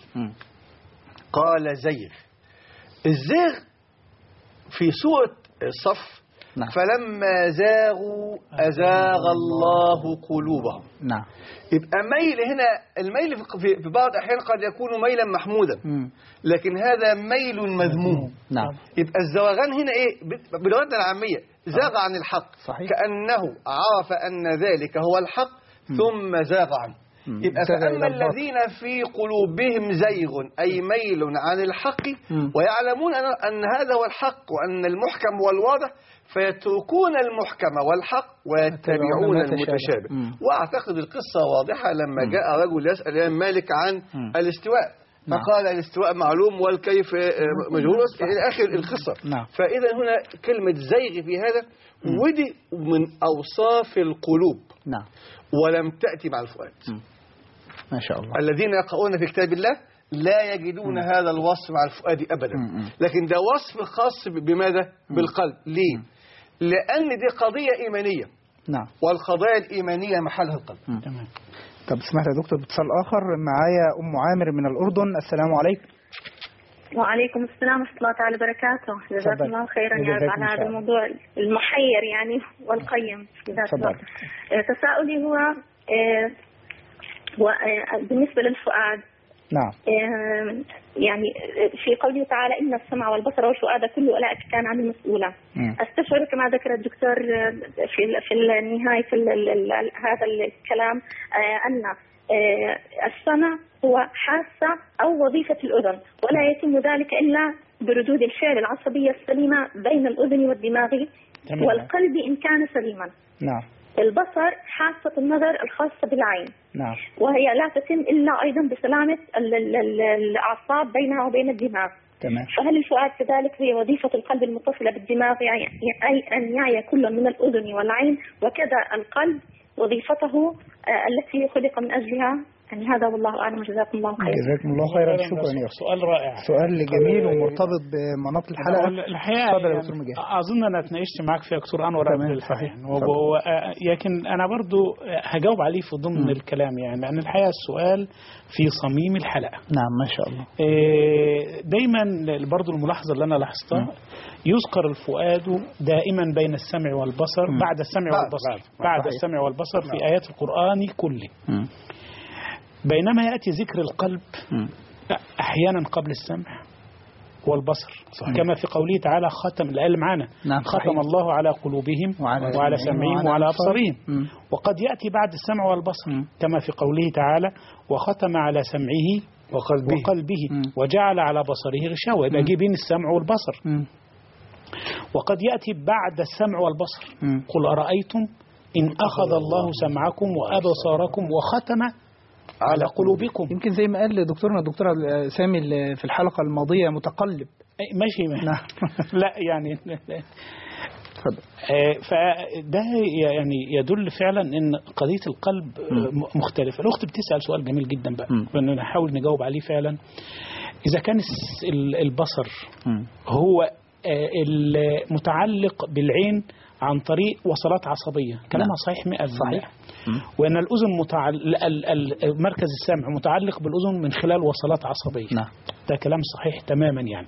قال زيغ. الزيغ في سورة الصف: نعم. فلما زاغوا أزاغ الله قلوبهم. نعم. يبقى ميل هنا، الميل في في بعض الأحيان قد يكون ميلا محمودا، مم. لكن هذا ميل مذموم. نعم. يبقى الزواغان هنا إيه بلغتنا العامية؟ زاغ عن الحق. صحيح. كأنه عرف أن ذلك هو الحق ثم زاغ عنه. يبقى فأما الذين في قلوبهم زيغ أي ميل عن الحق ويعلمون أن هذا هو الحق وأن المحكم هو الواضح، فيتركون المحكم والحق ويتبعون المتشابه. وأعتقد القصة واضحة لما جاء رجل يسأل الإمام مالك عن الاستواء، فقال الاستواء معلوم والكيف مجهول إلى آخر القصة. فإذا هنا كلمة زيغ في هذا ودي من أوصاف القلوب، ولم تأتي مع الفؤاد. ما شاء الله. الذين يقرؤون في كتاب الله لا يجدون م. هذا الوصف مع الفؤاد أبدا. م. لكن ده وصف خاص بماذا؟ م. بالقلب. ليه؟ م. لأن دي قضية إيمانية. نعم. والقضايا الإيمانية محلها القلب. تمام. طب اسمح لي يا دكتور باتصال آخر. معايا أم عامر من الأردن. السلام عليكم. وعليكم السلام ورحمة الله تعالى وبركاته. جزاك الله خيرا يا رب على هذا الموضوع المحير يعني والقيم. تساؤلي هو بالنسبة للفؤاد. نعم. يعني في قوله تعالى إن السمع والبصر والفؤاد كل أولئك كان عنه مسؤولا. أستشعر كما ذكر الدكتور في في النهاية في هذا الكلام أن السمع هو حاسة أو وظيفة الأذن، ولا يتم ذلك إلا بردود الفعل العصبية السليمة بين الأذن والدماغ والقلب إن كان سليما. نعم. البصر حاسة النظر الخاصة بالعين. نعم. وهي لا تتم إلا أيضا بسلامة الأعصاب بينها وبين الدماغ. تمام. فهل الفؤاد كذلك هي وظيفة القلب المتصلة بالدماغ، يعني أي أن يعي كل من الأذن والعين، وكذا القلب وظيفته التي خلق من أجلها؟ يعني هذا والله أعلم. جزاكم الله خيرا. جزاكم الله خيرا. شكرا يا سؤال رائع، سؤال جميل ومرتبط بمناط الحلقة. الحقيقة يعني أظن أنا اتناقشت معك فيها دكتور أنور قبل الفحيح، لكن أنا برضو هجاوب عليه في ضمن م. الكلام، يعني لأن الحقيقة السؤال في صميم الحلقة. نعم ما شاء الله. دايما برضو الملاحظة اللي أنا لاحظتها م. يذكر الفؤاد دائما بين السمع والبصر م. بعد السمع بعد والبصر بعد, بعد السمع والبصر في آيات القرآن كله، م. بينما يأتي ذكر القلب أحيانا قبل السمع والبصر. صحيح. كما في قوله تعالى ختم الآية معنا. نعم. ختم الله على قلوبهم وعلى, وعلى سمعهم وعلى أبصارهم. وقد يأتي بعد السمع والبصر م. كما في قوله تعالى وختم على سمعه وقلبه, وقلبه وجعل على بصره غشاوة. يبقى جي بين السمع والبصر. م. وقد يأتي بعد السمع والبصر م. قل أرأيتم إن أخذ الله سمعكم وأبصاركم وختم على قلوبكم. يمكن زي ما قال دكتورنا الدكتور سامي في الحلقة الماضية متقلب. ماشي. لا يعني فده يعني يدل فعلا ان قضية القلب مختلفة. الأخت بتسأل سؤال جميل جدا بقى، نحاول نجاوب عليه فعلا. إذا كان البصر هو المتعلق بالعين عن طريق وصلات عصبية، كلامها صحيح مئة بالمئة. وأن الأذن متعل... مركز السمع متعلق بالأذن من خلال وصلات عصبية. نعم. ده كلام صحيح تماما يعني.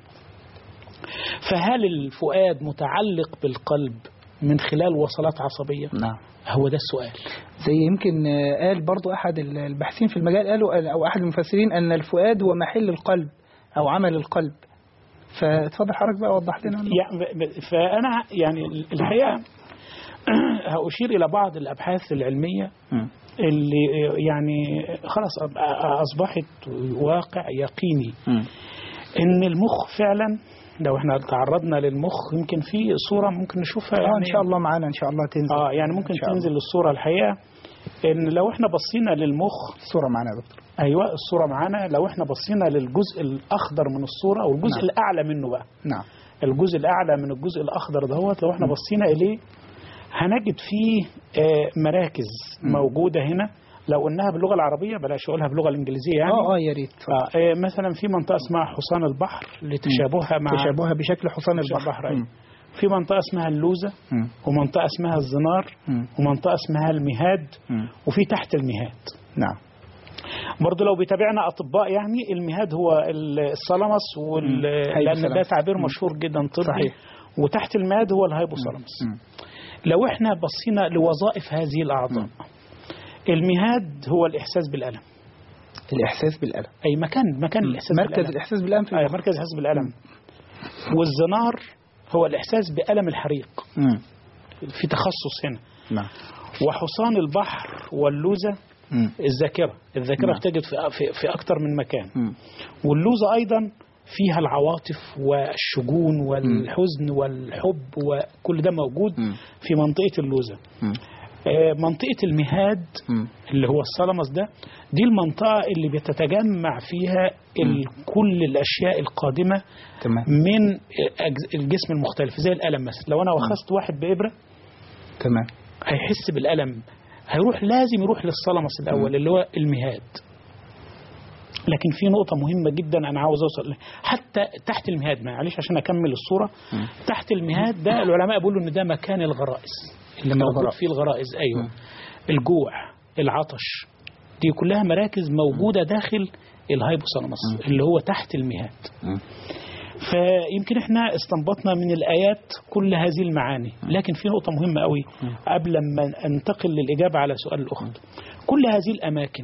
فهل الفؤاد متعلق بالقلب من خلال وصلات عصبية؟ نعم. هو ده السؤال. زي يمكن قال برضو أحد الباحثين في المجال، قالوا أو أحد المفسرين أن الفؤاد هو محل القلب أو عمل القلب. فتفضل حضرتك بقى وضح لنا. يعني فأنا يعني الحقيقة هأشير إلى بعض الأبحاث العلمية اللي يعني خلاص أصبحت واقع يقيني إن المخ فعلا، لو احنا تعرضنا للمخ يمكن في صورة ممكن نشوفها يعني إن شاء الله معانا إن شاء الله تنزل. آه يعني ممكن تنزل الصورة. الحقيقة إن لو احنا بصينا للمخ، الصورة معانا يا دكتور. أيوة الصورة معانا. لو احنا بصينا للجزء الأخضر من الصورة أو الجزء نعم. الأعلى منه بقى. نعم. الجزء الأعلى من الجزء الأخضر دهوت، لو احنا بصينا إليه هنجد فيه مراكز م. موجودة هنا. لو قلناها باللغة العربية، بلاش أقولها باللغة الإنجليزية يعني. اه اه يا ريت. آه مثلا في منطقة اسمها حصان البحر لتشابهها مع تشابهها بشكل حصان البحر. البحر. في منطقة اسمها اللوزة م. ومنطقة اسمها الزنار م. ومنطقة اسمها المهاد م. وفي تحت المهاد. نعم. برضو لو بيتابعنا أطباء يعني المهاد هو الثالاموس وال... لأن ده تعبير م. مشهور جدا طبي. صحيح. وتحت المهاد هو الهايبوثالاموس. لو احنا بصينا لوظائف هذه الأعضاء، م. المهاد هو الإحساس بالألم. الإحساس بالألم. أي مكان مكان الإحساس مركز بالألم. الإحساس بالألم في أي مركز الإحساس بالألم. م. والزنار هو الإحساس بألم الحريق. م. في تخصص هنا. نعم. وحصان البحر واللوزة م. الذاكرة الذاكرة بتجد في, في, في أكتر من مكان. م. واللوزة أيضا فيها العواطف والشجون والحزن والحب وكل ده موجود م. في منطقة اللوزة. م. منطقة المهاد م. اللي هو الثالاموس ده، دي المنطقة اللي بتتجمع فيها كل الأشياء القادمة تمام. من الجسم المختلف، زي الألم مثلا. لو أنا وخست واحد بإبرة تمام هيحس بالألم، هيروح لازم يروح للثالاموس الأول م. اللي هو المهاد. لكن في نقطة مهمة جدا أنا عاوز أوصل لها، حتى تحت المهاد، معلش عشان أكمل الصورة. م. تحت المهاد ده العلماء بيقولوا إن ده مكان الغرائز اللي موجود فيه الغرائز. أيوة. م. الجوع، العطش، دي كلها مراكز موجودة داخل الهايبوثالاموس اللي هو تحت المهاد. م. فيمكن احنا استنبطنا من الآيات كل هذه المعاني، لكن في نقطة مهمة قوي قبل ما انتقل للإجابة على سؤال الأخت. كل هذه الأماكن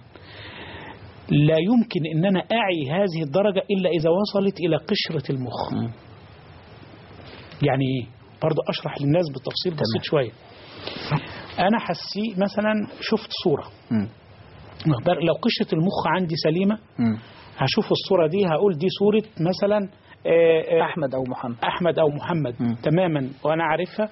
لا يمكن أن أنا أعي هذه الدرجة إلا إذا وصلت إلى قشرة المخ. يعني إيه؟ برضو أشرح للناس بالتفصيل بسيط شوية. أنا حسي مثلا شفت صورة، لو قشرة المخ عندي سليمة هشوف الصورة دي هقول دي صورة مثلا أحمد أو محمد أحمد أو محمد م. تماما، وأنا عارفها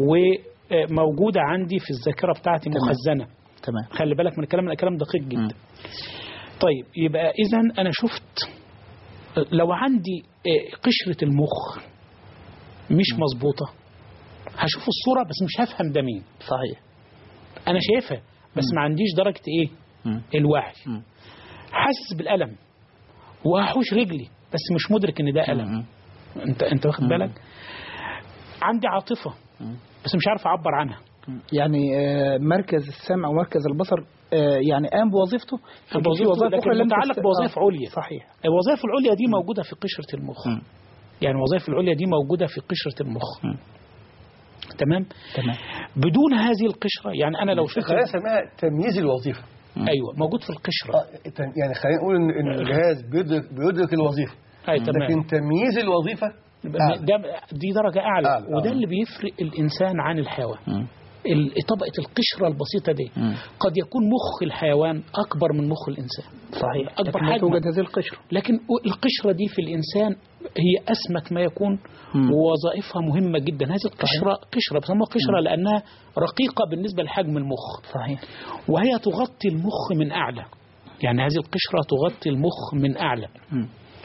وموجودة عندي في الذاكرة بتاعتي مخزنة. تمام. خلي بالك من الكلام، الكلام دقيق جدا. م. طيب يبقى إذن أنا شفت لو عندي قشرة المخ مش م. مظبوطة هشوف الصورة بس مش هفهم ده مين. صحيح. أنا شايفها بس م. ما عنديش درجة إيه م. الوعي. م. حاسس بالألم وهحوش رجلي بس مش مدرك ان ده ألم. انت انت واخد بالك؟ عندي عاطفة بس مش عارف اعبر عنها. يعني مركز السمع ومركز البصر يعني قام بوظيفته، بوظيفته لكن متعلق بوظائف عليا. صحيح. الوظائف العليا دي موجودة في قشرة المخ. م. يعني الوظائف العليا دي موجودة في قشرة المخ. م. تمام؟ تمام. بدون هذه القشرة يعني انا لو شفت خلينا نسميها تمييز الوظيفة. ايوه موجود في القشرة. آه يعني خلينا نقول ان الجهاز بيدرك بيدرك الوظيفة. أي تمام. لكن تمييز الوظيفة ده دي درجة أعلى, أعلى. وده اللي بيفرق الإنسان عن الحيوان. طبقة القشرة البسيطة دي م. قد يكون مخ الحيوان أكبر من مخ الإنسان. صحيح. أكبر حجم. توجد هذه القشرة، لكن القشرة دي في الإنسان هي أسمك ما يكون م. ووظائفها مهمة جدا. هذه القشرة صحيح. قشرة بسموها قشرة م. لأنها رقيقة بالنسبة لحجم المخ. صحيح. وهي تغطي المخ من أعلى، يعني هذه القشرة تغطي المخ من أعلى. م.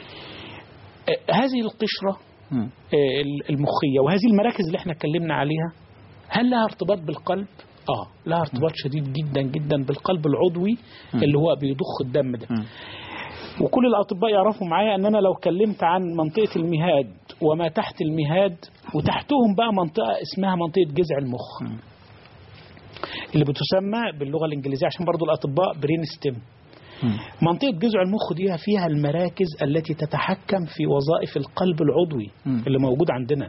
هذه القشرة م. المخية وهذه المراكز اللي احنا اتكلمنا عليها هل لها ارتباط بالقلب؟ آه لها ارتباط م. شديد جدا جدا بالقلب العضوي م. اللي هو بيضخ الدم ده. م. وكل الأطباء يعرفوا معايا أن أنا لو كلمت عن منطقة المهاد وما تحت المهاد وتحتهم بقى منطقة اسمها منطقة جذع المخ م. اللي بتسمى باللغة الإنجليزية عشان برضو الأطباء برين ستيم. منطقة جذع المخ دي فيها المراكز التي تتحكم في وظائف القلب العضوي م. اللي موجود عندنا.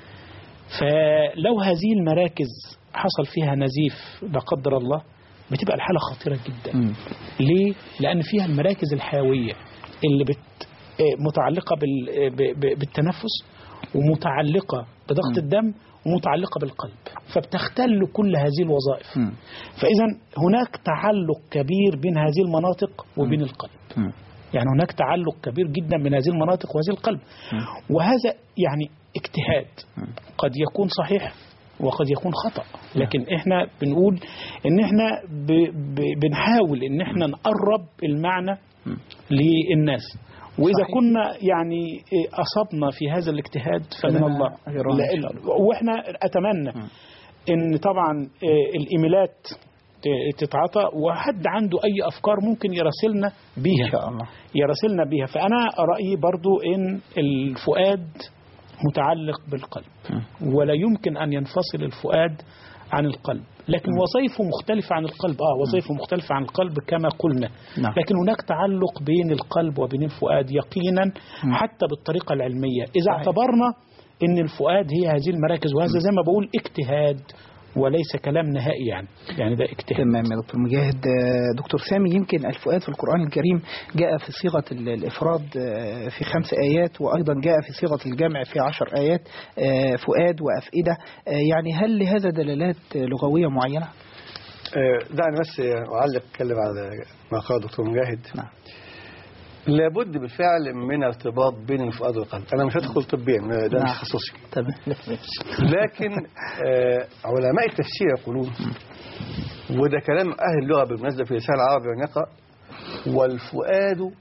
فلو هذه المراكز حصل فيها نزيف لا قدر الله بتبقى الحالة خطيرة جدا. م. ليه؟ لأن فيها المراكز الحيوية اللي بت متعلقة بالتنفس ومتعلقة بضغط م. الدم ومتعلقة بالقلب، فبتختل كل هذه الوظائف. م. فإذا هناك تعلق كبير بين هذه المناطق وبين م. القلب. م. يعني هناك تعلق كبير جدا بين هذه المناطق وهذه القلب. م. وهذا يعني اجتهاد قد يكون صحيح وقد يكون خطأ، لكن احنا بنقول ان احنا ب ب بنحاول ان احنا نقرب المعنى للناس، وإذا صحيح. كنا يعني أصبنا في هذا الاجتهاد فمن الله. وإحنا أتمنى إن طبعا الإيميلات تتعطى وحد عنده أي أفكار ممكن يراسلنا بيها إن شاء الله. يراسلنا بيها. فأنا رأيي برضو إن الفؤاد متعلق بالقلب ولا يمكن أن ينفصل الفؤاد عن القلب، لكن وظائفه مختلفة عن القلب. آه وظائفه مختلفة عن القلب كما قلنا، لكن هناك تعلق بين القلب وبين الفؤاد يقينا حتى بالطريقة العلمية إذا اعتبرنا أن الفؤاد هي هذه المراكز. وهذا زي ما بقول اجتهاد وليس كلام نهائي، يعني يعني ده اجتهاد. تمام يا دكتور مجاهد. دكتور سامي، يمكن الفؤاد في القرآن الكريم جاء في صيغة الإفراد في خمس آيات، وأيضا جاء في صيغة الجمع في عشر آيات، فؤاد وأفئدة. يعني هل لهذا دلالات لغوية معينة؟ دعني بس أعلق أتكلم على ما قال دكتور مجاهد. نعم. لابد بالفعل من ارتباط بين الفؤاد والقلب. أنا مش هدخل طبيا، ده مش تخصصي. تمام. لكن آه علماء التفسير يقولون، وده كلام أهل اللغة بالمناسبة في لسان العربي والنقاء، والفؤاد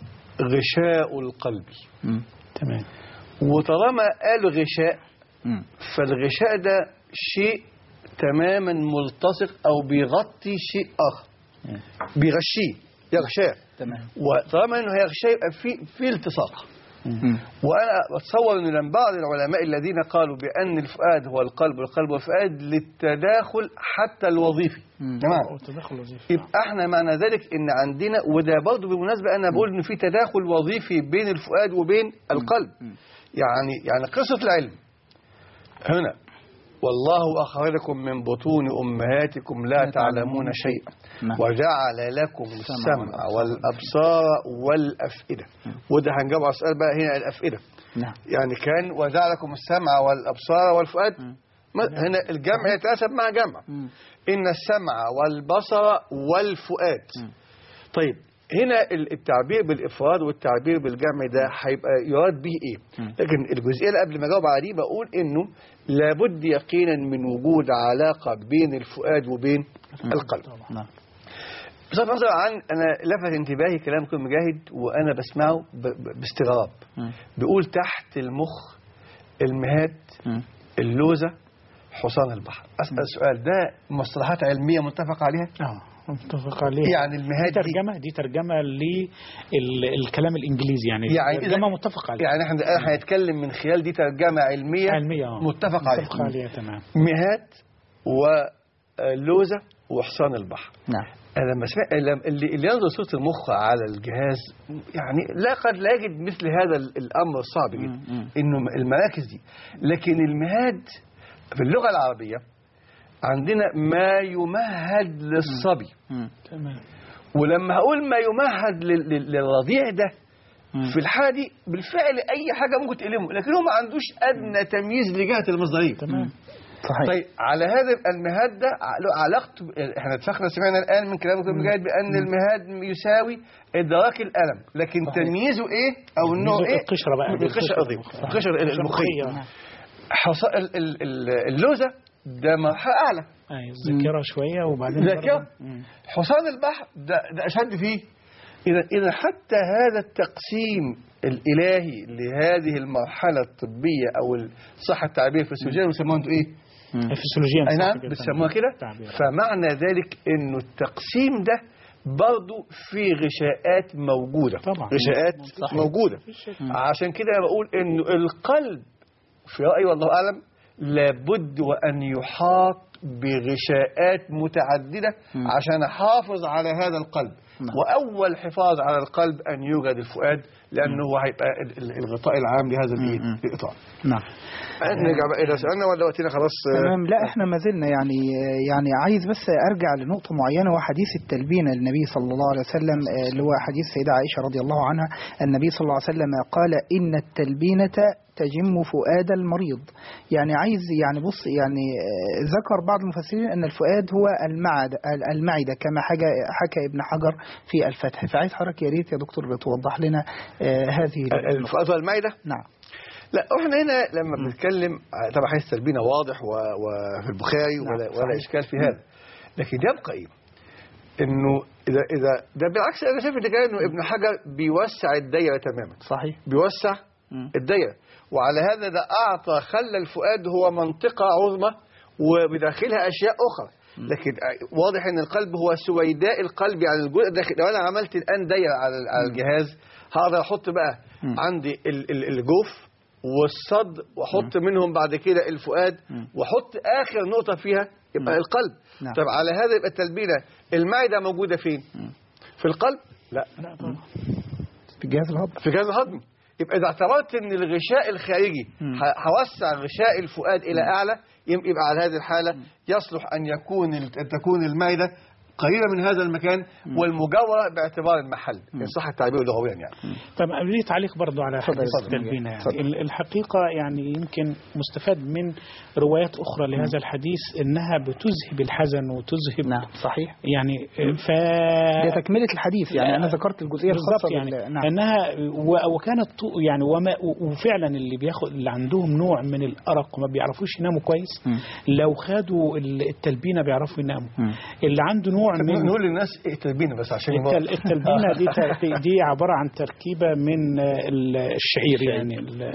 غشاء القلب. تمام. وطالما قالوا غشاء م. فالغشاء ده شيء تماما ملتصق أو بيغطي شيء آخر، م. بيغشيه، يغشاه. تمام. وطالما انه هيغشى يبقى في في التصاق. وانا اتصور ان لما بعض العلماء الذين قالوا بان الفؤاد هو القلب والقلب والفؤاد للتداخل حتى الوظيفي. تمام. التداخل الوظيفي. يبقى احنا معنى ذلك ان عندنا، وده برضه بالمناسبه انا بقول ان في تداخل وظيفي بين الفؤاد وبين القلب. يعني يعني قصه العلم هنا، والله أخرجكم من بطون أمهاتكم لا تعلمون شيئا وجعل لكم السمع والأبصار والأفئدة. وده هنجاوب على السؤال بقى هنا، الأفئدة يعني كان وجعل لكم السمع والأبصار والفؤاد. هنا الجمع يتناسب مع جمع، إن السمع والبصر والفؤاد. طيب هنا التعبير بالإفراد والتعبير بالجمع ده هيبقى يراد به إيه؟ لكن الجزئية اللي قبل ما أجاوب على دي بقول إنه لابد يقينا من وجود علاقة بين الفؤاد وبين القلب. بصرف النظر عن أنا لفت انتباهي كلام دكتور مجاهد وأنا بسمعه باستغراب. بيقول تحت المخ المهاد اللوزة حصان البحر. أسأل السؤال ده مصطلحات علمية متفق عليها؟ اه متفق عليها. يعني المهاد دي ترجمة دي ترجمة للكلام الإنجليزي يعني, يعني ترجمة متفق عليها. يعني احنا هنتكلم من خلال دي ترجمة علمية علمية آه. متفق عليها. متفق عليها تمام. مهاد ولوزة وحصان البحر. نعم. لما سمع اللي, اللي ينظر صورة المخ على الجهاز يعني لا قد لا يجد مثل هذا الأمر الصعب جدا إنه المراكز دي. لكن المهاد في اللغة العربية عندنا ما يمهد للصبي. تمام. ولما هقول ما يمهد للرضيع ده في الحالة دي بالفعل أي حاجة ممكن تقلمه، لكن هو ما عندوش أدنى تمييز لجهة المصدرية. تمام. صحيح. طيب على هذا المهاد ده علاقته، احنا اتفقنا سمعنا الآن من كلام دكتور مجاهد بأن المهاد يساوي إدراك الألم، لكن صحيح. تمييزه إيه أو النوع إيه؟ القشرة بقى. القشرة القشرة المخية. اللوزة ده مرحلة أعلى. أي الذاكرة شوية وبعدين ذاكرة. حصان البحر ده ده أشد فيه. إذا إذا حتى هذا التقسيم الإلهي لهذه المرحلة الطبية أو صح التعبير في الفسيولوجيا بيسموها أنتوا إيه؟ الفسيولوجيا. أي نعم بيسموها كده. فمعنى ذلك إنه التقسيم ده برضه في غشاءات موجودة. طبعا. غشاءات صحيح. موجودة. عشان كده بقول إنه القلب في رأيي والله أعلم لابد وأن يحاط بغشاءات متعددة عشان أحافظ على هذا القلب. نعم. وأول حفاظ على القلب أن يوجد الفؤاد لأنه هو هيبقى الغطاء العام لهذا الإطار. نعم. نرجع بقى إلى سؤالنا ولا وقتنا خلاص؟ تمام. لا إحنا ما زلنا يعني يعني عايز بس أرجع لنقطة معينة وحديث التلبينة للنبي صلى الله عليه وسلم اللي هو حديث سيدة عائشة رضي الله عنها. النبي صلى الله عليه وسلم قال إن التلبينة تجم فؤاد المريض. يعني عايز يعني بص يعني ذكر بعض المفسرين أن الفؤاد هو المعدة المعدة كما حكى حكى ابن حجر في الفتح. فعايز حضرتك يا ريت يا دكتور توضح لنا هذه الفؤاد والمعدة. نعم. لا احنا هنا لما بنتكلم طبعا حديث التلبينة واضح وفي البخاري ولا, نعم. ولا اشكال في هذا، لكن يبقى ايه انه اذا اذا ده بالعكس انا شايف ان كان انه ابن حجر بيوسع الدايره تماما. صحيح. بيوسع الدايره، وعلى هذا ده اعطى خلى الفؤاد هو منطقه عظمى وبداخلها اشياء اخرى. لكن واضح ان القلب هو سويداء القلب يعني الجزء داخل. لو انا عملت الان دايره على الجهاز هقدر احط بقى عندي الجوف والصد واحط منهم بعد كده الفؤاد واحط اخر نقطه فيها يبقى م. القلب. نعم. طب على هذا يبقى التلبينه المعده موجوده فين؟ م. في القلب؟ لا لا طبعا في الجهاز الهضمي. في الجهاز الهضمي. يبقى اذا اعتبرت ان الغشاء الخارجي هوسع غشاء الفؤاد الى اعلى يبقى على هذه الحاله م. يصلح ان يكون ان تكون المعده قريبة من هذا المكان والمجاورة باعتبار المحل إن صح التعبير لغويا يعني. طب لي تعليق برضو على حديث التلبينة يعني. الحقيقة يعني يمكن مستفاد من روايات أخرى لهذا م. الحديث إنها بتذهب الحزن وتذهب. نعم صحيح. يعني ف ده تكملة الحديث يعني أنا ذكرت الجزئية الخاصة يعني بال... نعم. أنها وكانت يعني وما وفعلا اللي بياخد اللي عندهم نوع من الأرق وما بيعرفوش يناموا كويس م. لو خدوا التلبينة بيعرفوا يناموا. م. اللي عنده نوع من نقول للناس ايه التلبينه بس عشان التل... التلبينه دي دي عباره عن تركيبه من الشعير يعني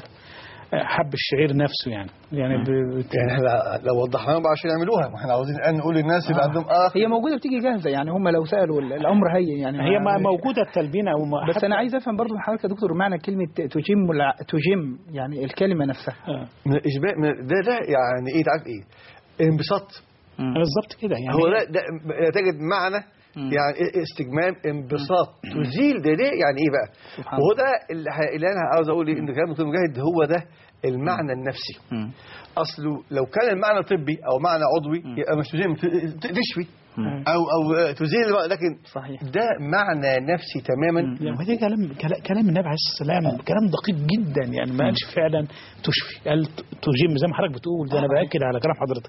حب الشعير نفسه يعني يعني, ب... يعني لو وضحناها بقى عشان يعملوها ما احنا عاوزين الان نقول للناس اللي آه. عندهم اخ هي موجوده بتيجي جاهزه يعني هم لو سالوا الامر هي يعني هي ما موجوده التلبينه او ما بس انا عايز افهم برضو من حضرتك يا دكتور معنى كلمه تجم الع... تجم يعني الكلمه نفسها آه. من الاشباع ده ده يعني ايه تعرف ايه انبساط بالظبط كده يعني هو ده, ده تجد معنى يعني استجمام انبساط تزيل ده ليه يعني ايه بقى وهو ده اللي انا عاوز اقول ان كلام دكتور مجاهد هو ده المعنى النفسي. اصله لو كان المعنى طبي او معنى عضوي يبقى مش تزيل تشفي او او تزيل لكن صحيح. ده معنى نفسي تماما. يعني ده كلام كلام النبي عليه السلام كلام دقيق جدا يعني ما قالش فعلا تشفي قال تجم زي ما حضرتك بتقول ده انا باكد على كلام حضرتك.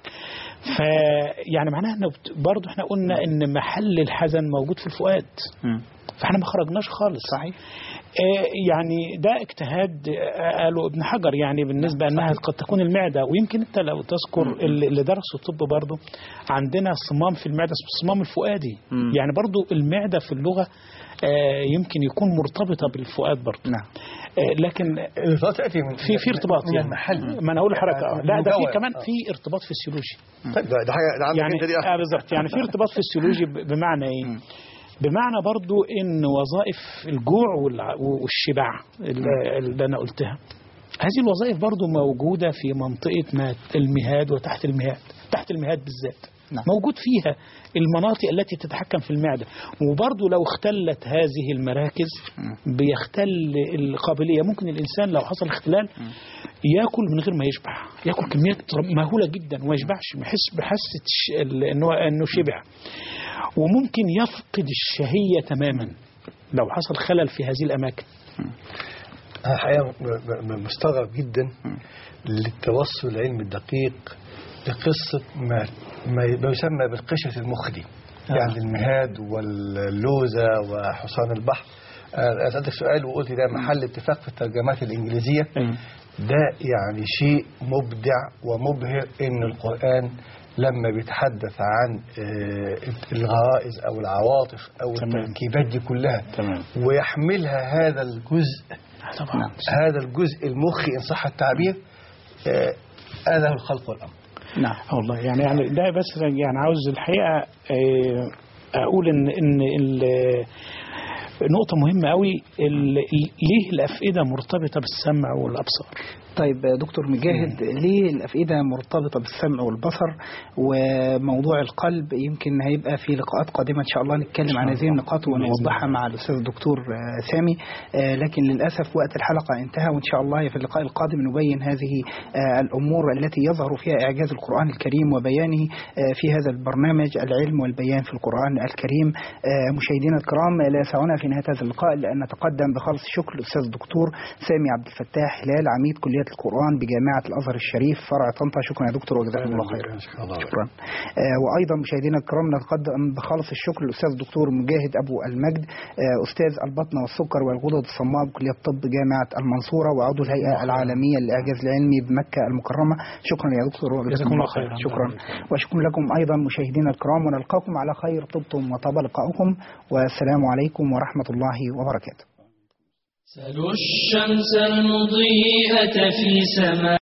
فيعني معناها انه برضه احنا قلنا ان محل الحزن موجود في الفؤاد فاحنا ما خرجناش خالص. صحيح. يعني ده اجتهاد قالوا ابن حجر، يعني بالنسبة أنها قد تكون المعدة. ويمكن أنت لو تذكر اللي درسوا الطب برضو عندنا صمام في المعدة اسمه الصمام الفؤادي. م. يعني برضو المعدة في اللغة يمكن يكون مرتبطة بالفؤاد برضو. نعم. لكن في في ارتباط من يعني المحل. ما أنا أقول لحضرتك لا ده في كمان في ارتباط فيسيولوجي. طيب ده حاجة يعني آه بالظبط، يعني في ارتباط فيسيولوجي بمعنى إيه؟ م. بمعنى برضو ان وظائف الجوع والشبع اللي انا قلتها، هذه الوظائف برضو موجودة في منطقة المهاد وتحت المهاد. تحت المهاد بالذات نعم. موجود فيها المناطق التي تتحكم في المعدة. وبرضو لو اختلت هذه المراكز بيختل القابلية. ممكن الإنسان لو حصل اختلال يأكل من غير ما يشبع، يأكل كميات مهولة جدا وما يشبعش، بحس بحس انه شبع. وممكن يفقد الشهية تماما لو حصل خلل في هذه الأماكن. أنا حقيقة مستغرب جدا للتوصل العلمي الدقيق لقصة ما, ما يسمى بالقشة المخ دي. آه. يعني المهاد واللوزة وحصان البحر. أنا سألتك سؤال وقلت ده محل اتفاق في الترجمات الإنجليزية. م. ده يعني شيء مبدع ومبهر إن القرآن لما بيتحدث عن الغرائز أو العواطف أو التركيبات دي كلها تمام. ويحملها هذا الجزء طبعا. هذا الجزء المخي إن صح التعبير هذا هو الخلق والأمر. نعم والله يعني يعني ده بس يعني عاوز الحقيقة أقول إن إن نقطة مهمة قوي، ليه الأفئدة مرتبطة بالسمع والأبصار؟ طيب دكتور مجاهد، ليه الأفئدة مرتبطة بالسمع والبصر وموضوع القلب؟ يمكن هيبقى في لقاءات قادمة إن شاء الله نتكلم عن هذه النقاط ونوضحها مع الأستاذ الدكتور سامي، لكن للأسف وقت الحلقة انتهى، وإن شاء الله في اللقاء القادم نبين هذه الأمور التي يظهر فيها إعجاز القرآن الكريم وبيانه في هذا البرنامج العلم والبيان في القرآن الكريم. مشاهدينا الكرام، لا يسعنا في نهاية هذا اللقاء لأن نتقدم بخالص الشكر للأستاذ الدكتور سامي عبد الفتاح هلال، عميد كلية القرآن بجامعة الأزهر الشريف فرع طنطا. شكرا يا دكتور وجزاكم الله خيرا. شكرا. آه وأيضا مشاهدينا الكرام نتقدم بخالص الشكر للأستاذ الدكتور مجاهد أبو المجد، آه أستاذ البطنة والسكر والغدد الصماء بكلية الطب جامعة المنصورة وعضو الهيئة العالمية للإعجاز العلمي بمكة المكرمة. شكرا يا دكتور وجزاكم الله خيرا. شكرا. وشكرا لكم أيضا مشاهدينا الكرام، ونلقاكم على خير. طبتم وطاب لقاؤكم، والسلام عليكم ورحمة الله وبركاته. سلوا الشمس المضيئة في سماء